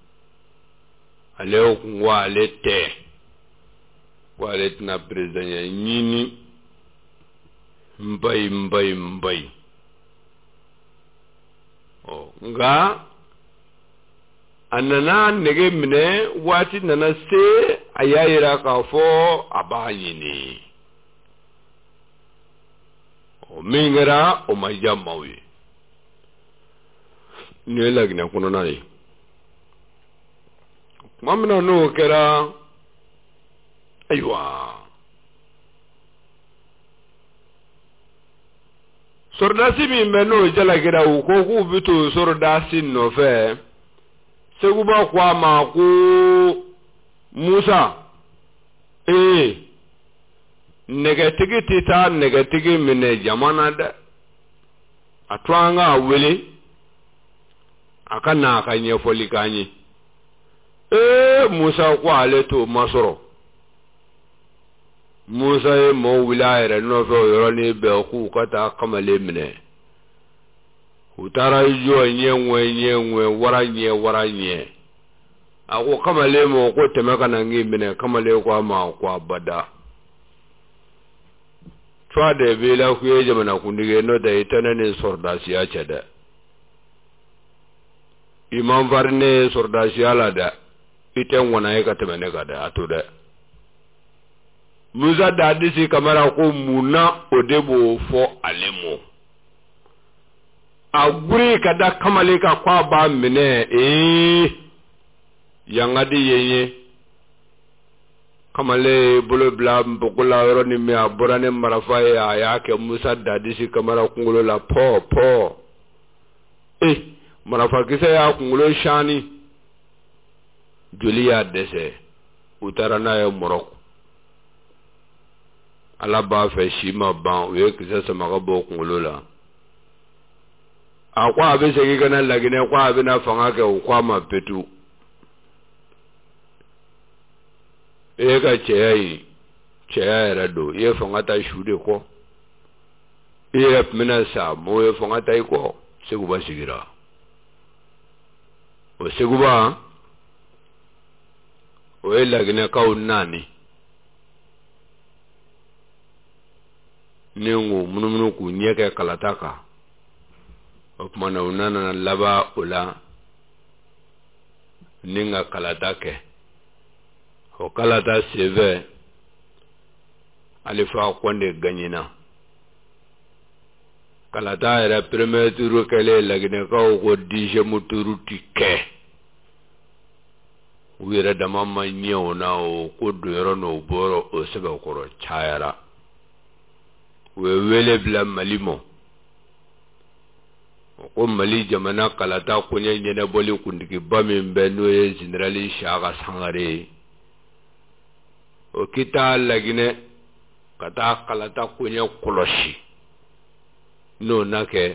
[SPEAKER 1] ale kwa ale te kwale na president yini mbai mbai mbai o nga anana nege mine wati nana se ayayira ka fo abayini o mingera o majamawi ne lagina kuno nani mamna no kera aywa sordasi mi meno jala gira u ko ku bitu sordasi no fe seguba kwa ma ku Musa eh negatigi tita negatigi mine jamana da atwanga wele akana akanye folikanyi eh Musa kwa aleto masoro Musa e mo wilayere no fe yoroni be ku kata kamale mine utara yo nyenwe nyenwe waranye waranye ako kamale mo ko temeka nangi mine kamale kwa ma kwa bada twa de bela ku ye jamana kundige no da itana ne sordasi ya chada imam varne sordasi ala da iten wana e ka temene ka da atuda Musa Dadisi kamara ko muna odebo fo alemo aguri kada kamalika kwa ba mine eh yangadi yenye kamale bolo bla mbokula yoro ni me aborane marafa ya yake Musa dadisi kamara kungulo la po po eh marafa kisa ya kungulo shani Julia dese utarana ya Morocco ala ba fe shima ban we kisa sama bo kungulo la akwa abe segi kana lagine kwa abe na fanga ke kwa mapetu ega chei chei rado ye fanga ta shude ko ye mina sa mo ye fanga ta ko seguba sigira o seguba o e lagine ka unani nengu munumunu ku nyeke kalataka opmana unana na laba ula ninga kalatake o kalata seve alifa kwande ganyina kalata era premier tour kele lagine ka ko dije muturu tike wira dama manyo na o ko doyoro no boro o sebe koro chayara we wele bla malimo ko mali jamana kalata kunya nyene boli kundiki bami mbeno ye generali shaga sangare o kita lagine kata kalata kunya koloshi no nake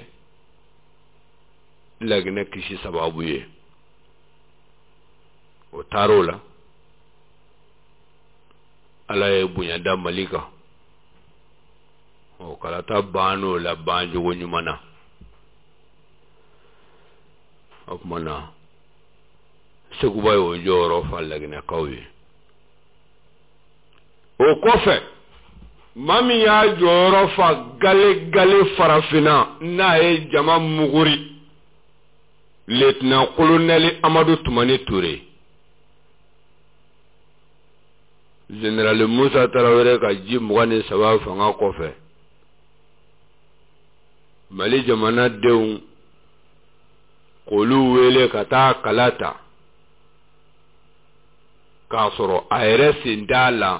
[SPEAKER 1] lagine kishi sababu ye o tarola ala ye bunyanda malika o kalata bano la banjo wonyumana opmana seguba yo joro falagina kawi o kofe mami ya joro fa gale gale farafina na e jama muguri lieutenant colonel Amadou Toumani Touré General Moussa Traoré ka ji mugani sababu fanga kofe Mali jamana deun kolu wele kata kalata kasoro aeresi ndala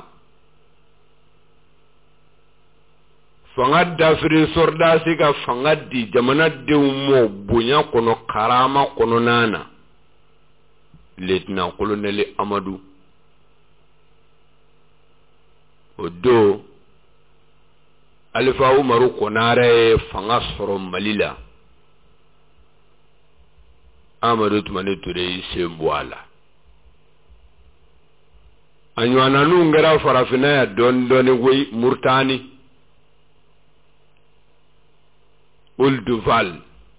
[SPEAKER 1] fanga dafri sordasi ka fanga di jamana de mo bunya kono karama kono nana lieutenant colonel Amadou odo Alifa Umaru konare fanga soro Malila Amadou Toumani Touré sembwala anywana nungera farafina ya don doni wey murtani ulduval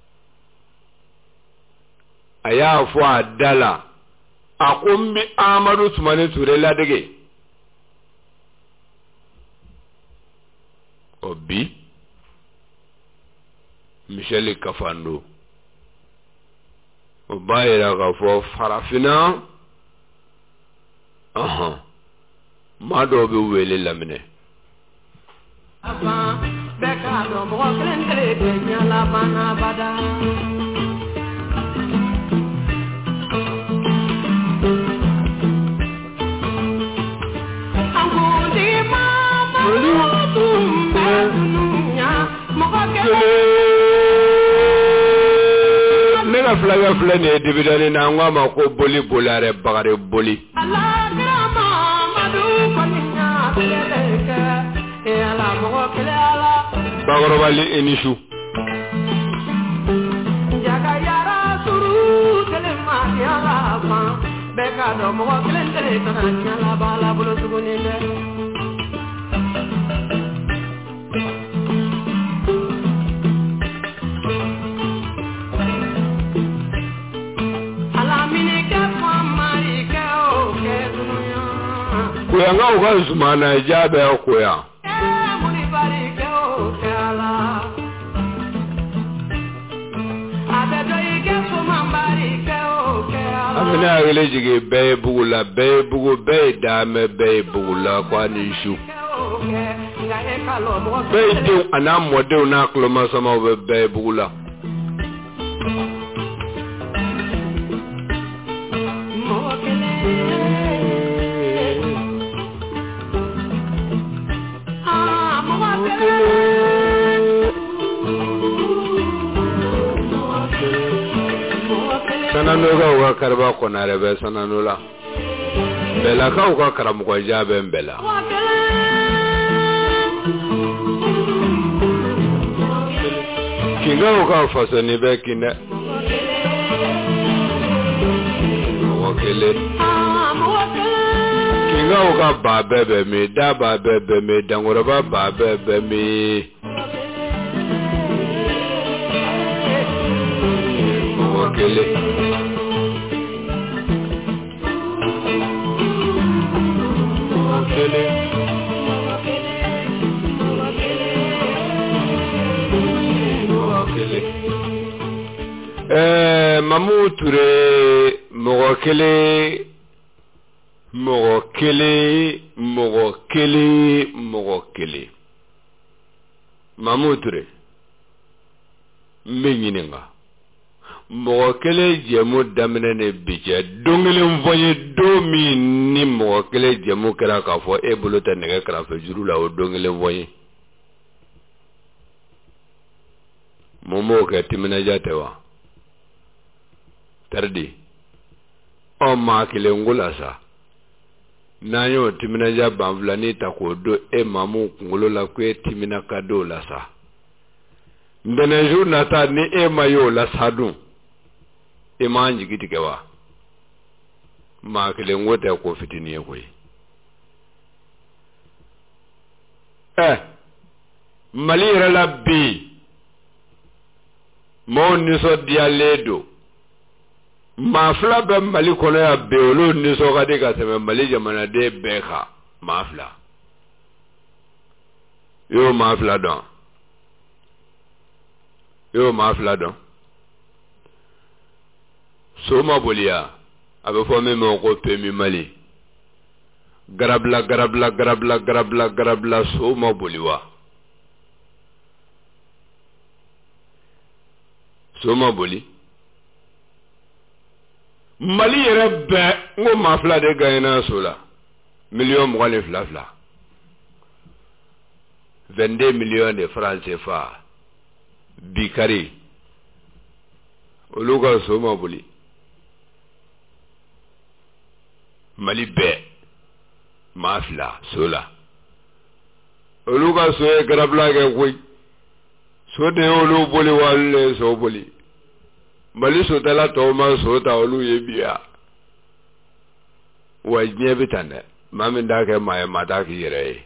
[SPEAKER 1] aya fo adala akumbi Amadou Toumani Touré la dege obi Michel Kafando obayira gafo farafina aha mado be wele lamine
[SPEAKER 2] aba beka do mo klendele de nyala bana bada angundi mama tumbe dunya mo kele flaga flane dibidani na ngwa ko boli bolare bagare boli Allah grama madu konya beleke e ala mo kele ala bagoro bali enishu jaga yara suru tele ma yara ma beka do mo kele tele tananya la bala bolo tuguninde Kuyanga uga zumana jabe okuya muli barike okala abedo ige fuma barike okala amina agele jige be bugula be bugu be dame be bugula kwa nishu be de ana mode na kloma sama be be bugula
[SPEAKER 1] karba konare be sananula bela ka ko karam ko jabe bela kinga ko fasani be kinda wakele kinga ko ba bebe me da ba bebe me dangoro ba ba bebe me wakele wakele wakele eh Mamu Touré Mogokele Mogokele Mogokele Mogokele Mamu Touré Menyininga Mogokele jemu damene ne bije dongele mvoye do mi ni mogokele jemu kera ka fo e bolote nege kra fe juru la o dongele mvoye momo ke timina jatewa tardi o ma kile ngula sa nanyo timina ja bamvlani takodo e mamu ngulo la kwe timina kado la sa ndene jour nata ni e mayo la sadu e manji gitikewa ma kile ngote ko fitini e koy eh malira labbi mo ni so dialedo mafla be mali kono ya beolo ni so gade ka seme mali jamana de beka mafla yo mafla don yo mafla don so ma bolia abe fo me mo ko pemi mali garabla garabla garabla garabla garabla so ma boliwa so ma boli Mali rebe ngo mafla de gaina sola million mwale fla fla vingt-deux millions de francs C F A bikari oluga soma buli Mali be mafla sola oluga soye garabla ke koy so de olu boli wale so boli Mali so tala toma so ta olu yebia wa nyebe tane mami ndake maye mataki yere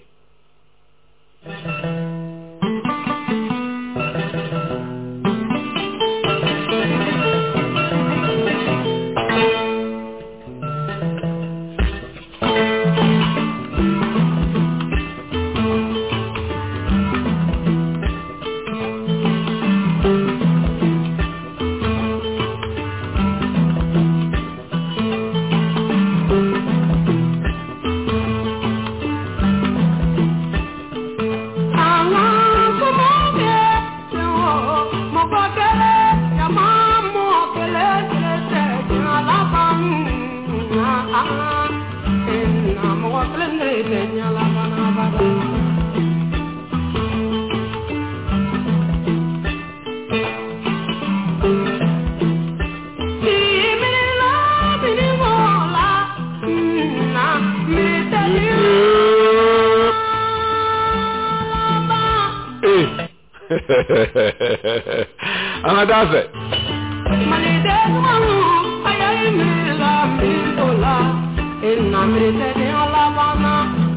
[SPEAKER 1] Amadafe Malide manu ayayi mila mitola ena mrete de alabana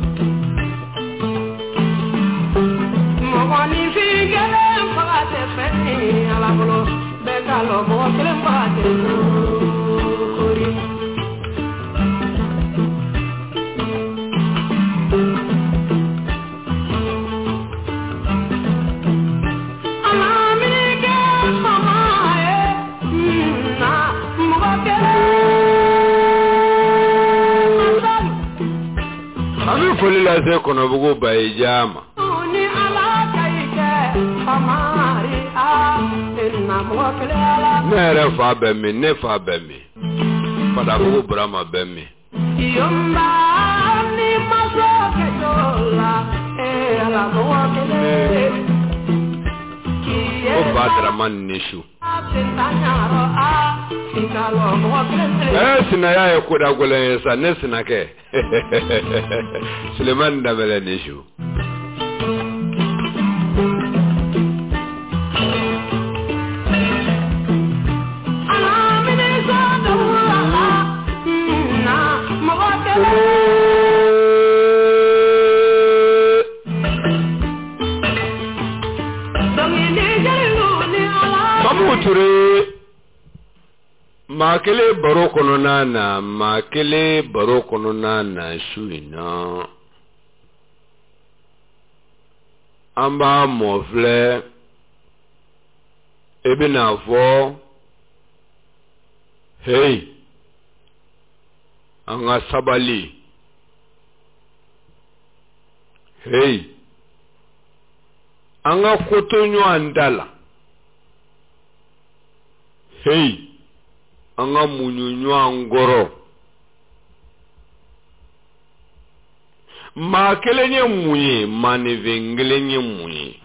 [SPEAKER 1] Mwani figele mpate feni alabolo bekalo mwakele mpate kori Kulila se kono bugo bayjama Oni ala kaike amari a enna mwakele ala Nere fa bemi ne fa bemi Pada bugo brama bemi Yomba ni maso kejola e ala mwakele O badra man nishu eh sinaya ya kuda golen sa ne sinake Suleiman da bele nishu Ture makele baro kono na makele baro kono na shuina amba mofle ebina fo hey anga sabali hey anga kotonyo andala hey anga munyunyu angoro ma kelenye munye mane vengelenye munye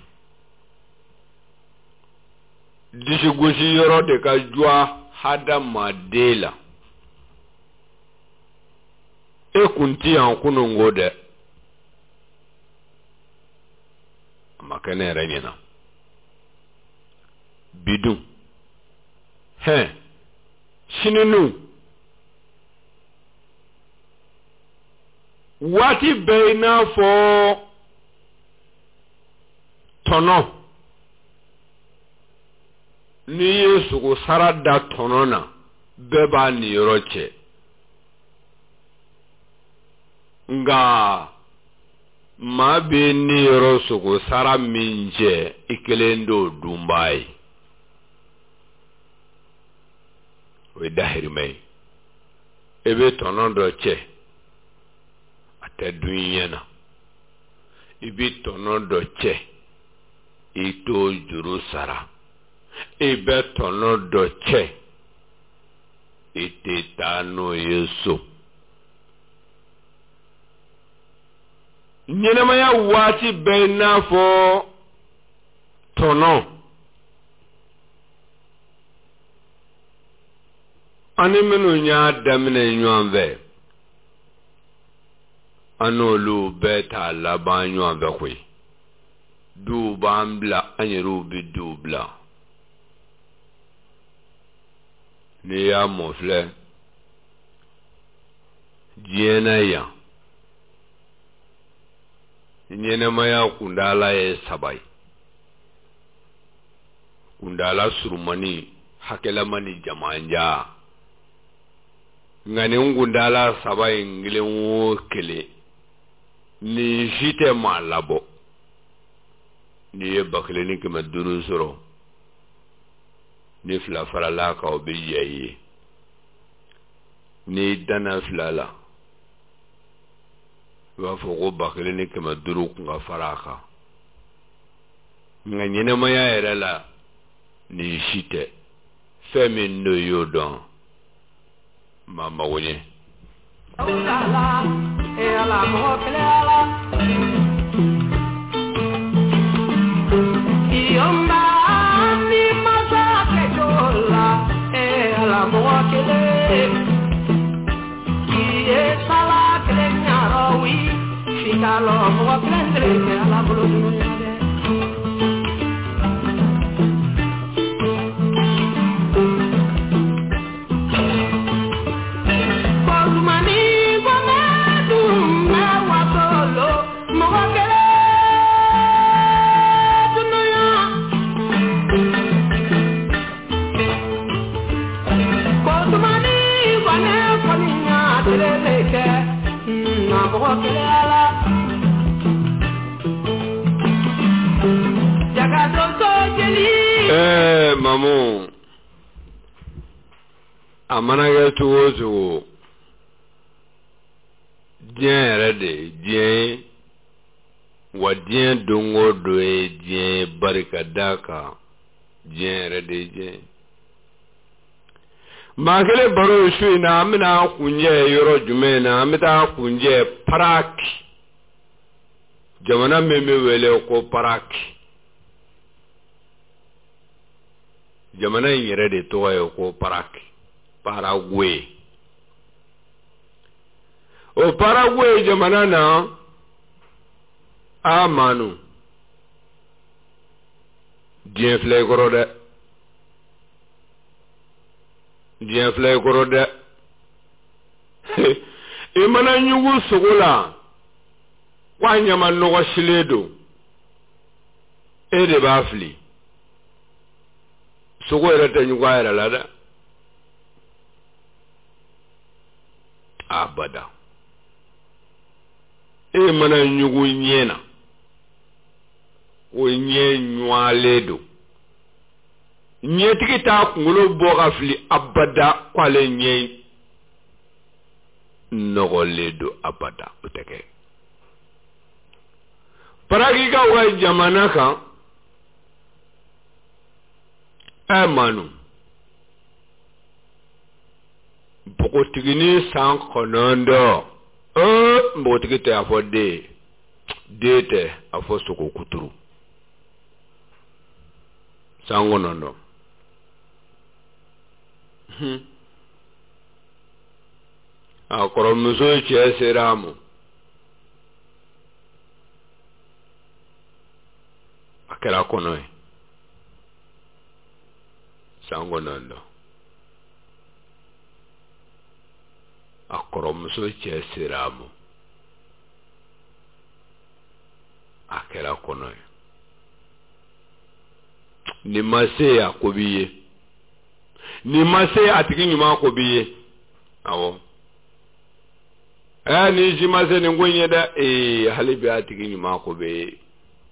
[SPEAKER 1] disigusi yoro de ka jua hada madela e kunti an kunungo de makane renyena bidun he shininu wati beina fo tono ni Yesu ko sarada tono na beba ni yoroche nga ma be ni yorosu ko sara minje ikelendo dumbai we dahiri mai ebe tono do che ate dunyena ibi tono do che ito juru sara ebe tono do che ite tano Yesu nyena maya wati bena fo tono ani menu nya damne nyonve anolu beta laba nyonve kwe du bambla anyeru bi dubla ni ya mofle jiena ya nyene maya kundala e sabai kundala surumani hakela mani jamanja ngani ngundala sabai ngile wo kele ni jite ma labo ni e bakle ni kema duru soro ni fla farala ka obiyayi ni dana flala wa foko bakle ni kema duru kunga faraka ngani ne maya erala ni jite femi no yodon mama wonye ala e ala mo klela iomba ni masake dola e ala mo kele e sala klenya rowi fikalo mo klendre ala bolo Eh mamu amana ga tuwo tuwo dien rede dien wa dien dongo doe dien barikadaka dien rede dien magele baro shu na amina kunje yoro jume na amita kunje parak jamana meme wele ko parak jamana in yɛrɛ de tɔgɔ ye ko Parak Paraguay. O Paraguay jamana na a manu diɲɛ filɛ i kɔrɔ dɛ diɲɛ filɛ i kɔrɔ dɛ i mana ɲugu sogo la wa ɲama nɔgɔsilen don e de b'a fili sogo yɛrɛ tɛ ɲugu a yɛrɛ la dɛ abada e mana ɲugu ɲɛ na o ɲɛ ɲualen don ɲɛtigi t'a kunkolo bɔ ka fili abada k'ale ɲɛ nɔgɔlen don abada o tɛ kɛ Parakikaw ka jamana kan ɛ manu npogotigini san kɔnɔntɔn ee npogotigi tɛ a fɔ den den tɛ a fɔ sogo kuturu san kɔnɔntɔn a kɔrɔmuso cɛ sera a ma a kɛra kɔnɔ ye san kɔnɔntɔn a kɔrɔmuso cɛ sera a ma a kɛra kɔnɔ ye ni ma se a ko b'i ye ni ma se a tigi ɲuman ko b'i ye awɔ ɛ ni si ma se nin ko in ye dɛ ee hali bi a tigi ɲuman ko b'i ye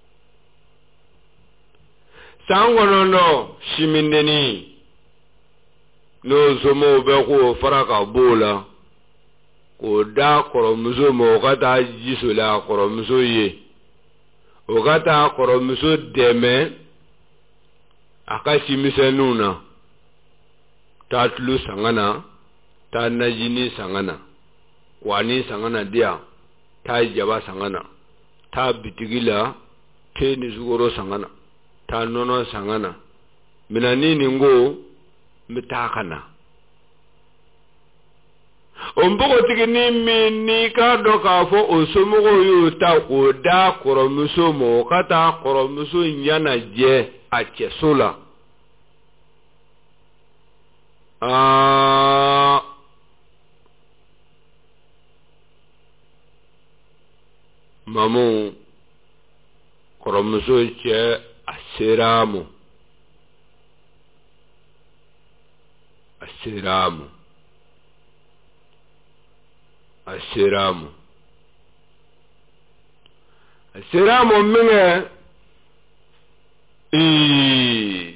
[SPEAKER 1] san kɔnɔntɔn simindeni n'o somɔgɔw bɛ k'o fara ka b'o la k'o da kɔrɔmuso ma o ka taa ji soli a kɔrɔmuso ye o ka taa kɔrɔmuso dɛmɛ a ka simisɛnninw na taa tulu sanga na taa najini sanga na wani sanga na diya taa jaba sanga na taa bitigi la te ni sukoro sanga na taa nɔnɔ sanga na minani nin ko n bɛ taa ka na o npogotigini min n'i k'a dɔn k'a fɔ o somɔgɔw y'o ta k'o da kɔrɔmuso ma o ka taa kɔrɔmuso ɲɛnajɛ a cɛso la aa mamu kɔrɔmuso cɛ a sera a ma a sera a ma a sera a ma a sera a ma min kɛ ee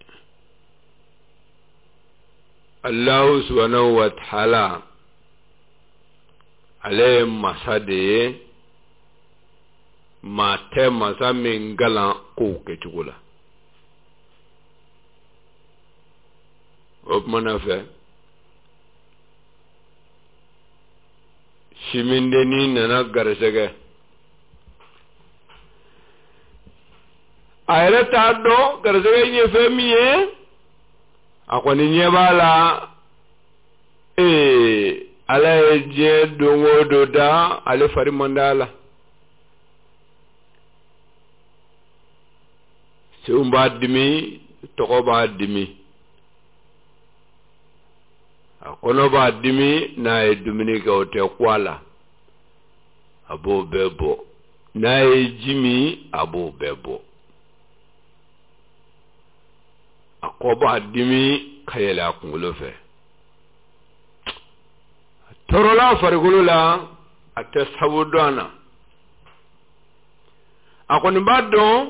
[SPEAKER 1] Allahu subhanahu wa ta'ala ale masa de ye maa tɛ masa min galan kow kɛcogo la o kumana fɛ simindeni nana garisɛgɛ a yɛrɛ t'a dɔn garisɛgɛ ye fɛn min ye a kɔni ɲɛ b'a la ee ala ye diɲɛ don o don da ale fari man d'a la senw b'a dimi tɔgɔ b'a dimi a kɔnɔ b'a dimi n'a ye dumuni kɛ o tɛ ku a la a b'o bɛɛ bɔ n'a ye ji min a b'o bɛɛ bɔ a kɔ b'a dimi ka yɛlɛ a kunkolo fɛ a tɔɔrɔla farikolo la a tɛ sabu dɔn a na a kɔni b'a dɔn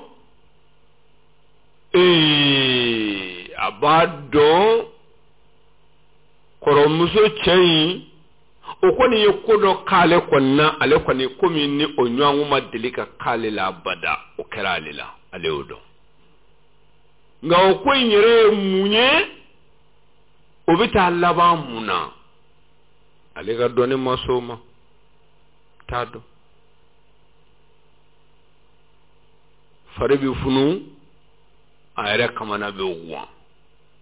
[SPEAKER 1] ee a b'a dɔn kɔrɔmuso cɛ in o kɔni ye ko dɔ k'ale kɔni na ale kɔni komi ni o ɲɔgɔn ma deli ka k'ale la abada o kɛra ale la ale y'o dɔn nka o ko in yɛrɛ ye mun ye o bɛ taa laban mun na ale ka dɔnni ma s'o ma t'a dɔn fari bɛ funu a yɛrɛ kamana bɛ wan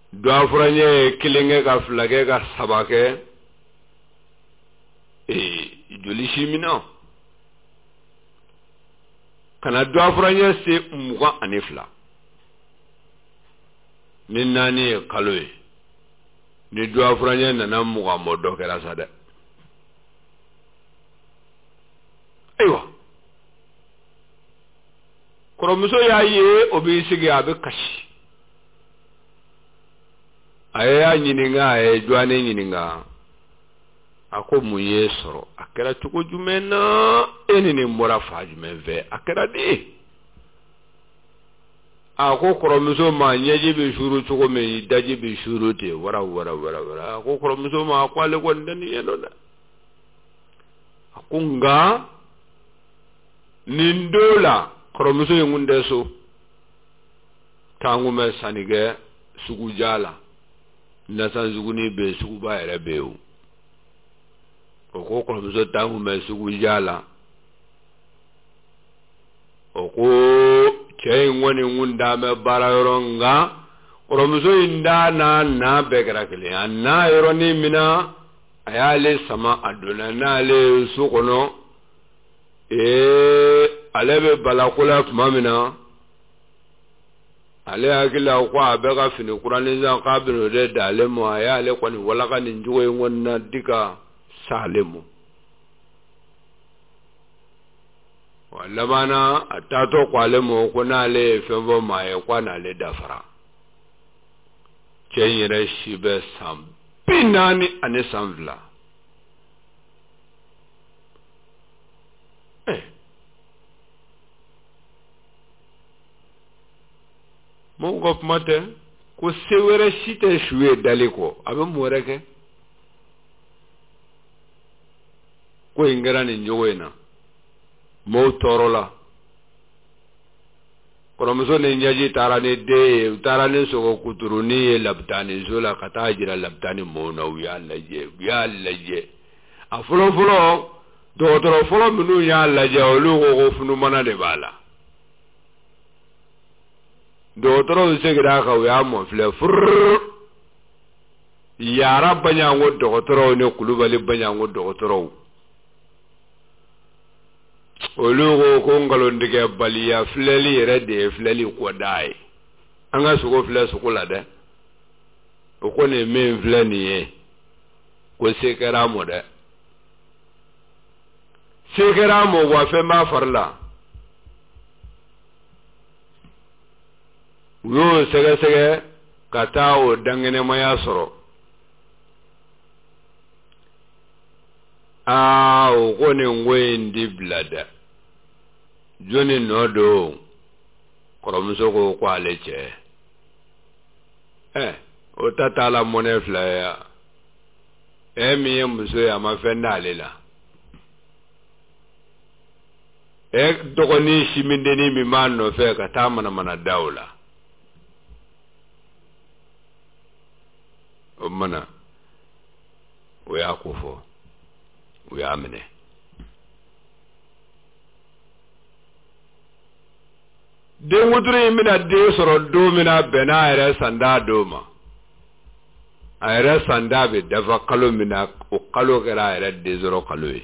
[SPEAKER 1] dua furanye kilenge ka flage ka sabake e joli shimina kana dua furanye se muga anifla ni nani kaloe ni dua furanye nana muga modo kera sada aywa koromuso ya ye obisigi abe kashi aya nyininga ay dwane nyininga ako muye soro akera tuko jumena enini mora fa jumenve akera di ako koromuso ma nyeji be shuru tuko me daji be shuru te wara wara wara wara ako koromuso ma kwale ko ndani yenoda akunga nindola koromuso yunde so tangu me sanige sugujala nasan zuguni be suguba ere bewu oko koromuso tangu me sugujala oko chei ngoni ngunda me barayoronga koromuso inda na na begara kile anna yoroni mina ayale sama adona na ale sukono e alebe balakula kumamina ale akila kwa abega fini kurani zan kabiro de dalemo aya ale kwani walaka ni njuwe ngonna dika salemo wala bana atato kwalemo kuna ale fembo maye kwana ale dafara chenyere shibe sam pinani ane samvla eh mon gop mate ko sewere shite shuwe daliko abe moreke ko ingara ni njowena mo torola koromuso ne nyaji tarane de tarane soko kuturuni labtani zola kata jira labtani mona wiya laje wiya laje afulo fulo dotoro fulo minu ya laje olugo go funu mana de bala dotoro segira ka wiya mo fle fur ya rabanya ngo dotoro ne kulubali banya ngo dotoro olugo ko ngalo ndige baliya fleli yere de fleli ko dai anga suko fle suko la de o ko ne men fleni e ko sekera mo de sekera mo wa fe ma farla yo sege sege kata o dangene maya soro a o ko ne ngwe ndi blada joni nodo koromuso ko kwale che eh o tata la mone flaya e mi muso ya mafenda lela e dogoni shimindeni mi manno fe ka tamana mana daula o mana o ya kufo o ya mene de wudri mina de soro do mina bena ere sanda do ma ere sanda be dafa kalo mina o kalo kera ere de zoro kalo e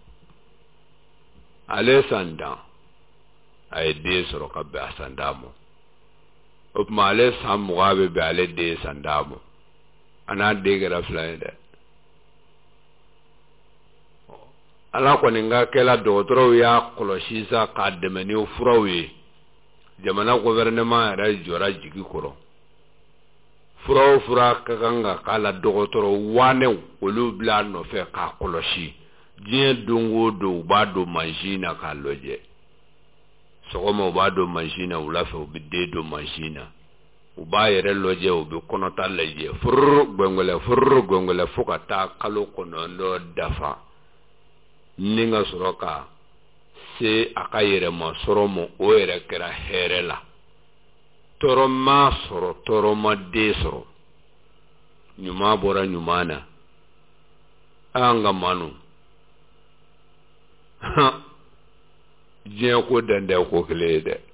[SPEAKER 1] ale sanda ay de soro ka be sanda mo o ma ale samu ga be ale de sanda mo ana de gara flaide ala ko ninga kela do toro ya kolosisa ka de meni o furawi jamana gouvernement era jora jigi koro fura fura kanga kala dogotoro wane olu bla no fe ka koloshi dien dongo do bado machine ka loje sokomo bado machine ula fe obide do machine uba yere loje obi konota leje fur gongole fur gongole fukata kalo kono ndo dafa ninga soroka se akayere ma soro mo o ere kera herela toro ma soro toro ma de soro nyuma bora nyumana anga manu je ko dende ko klede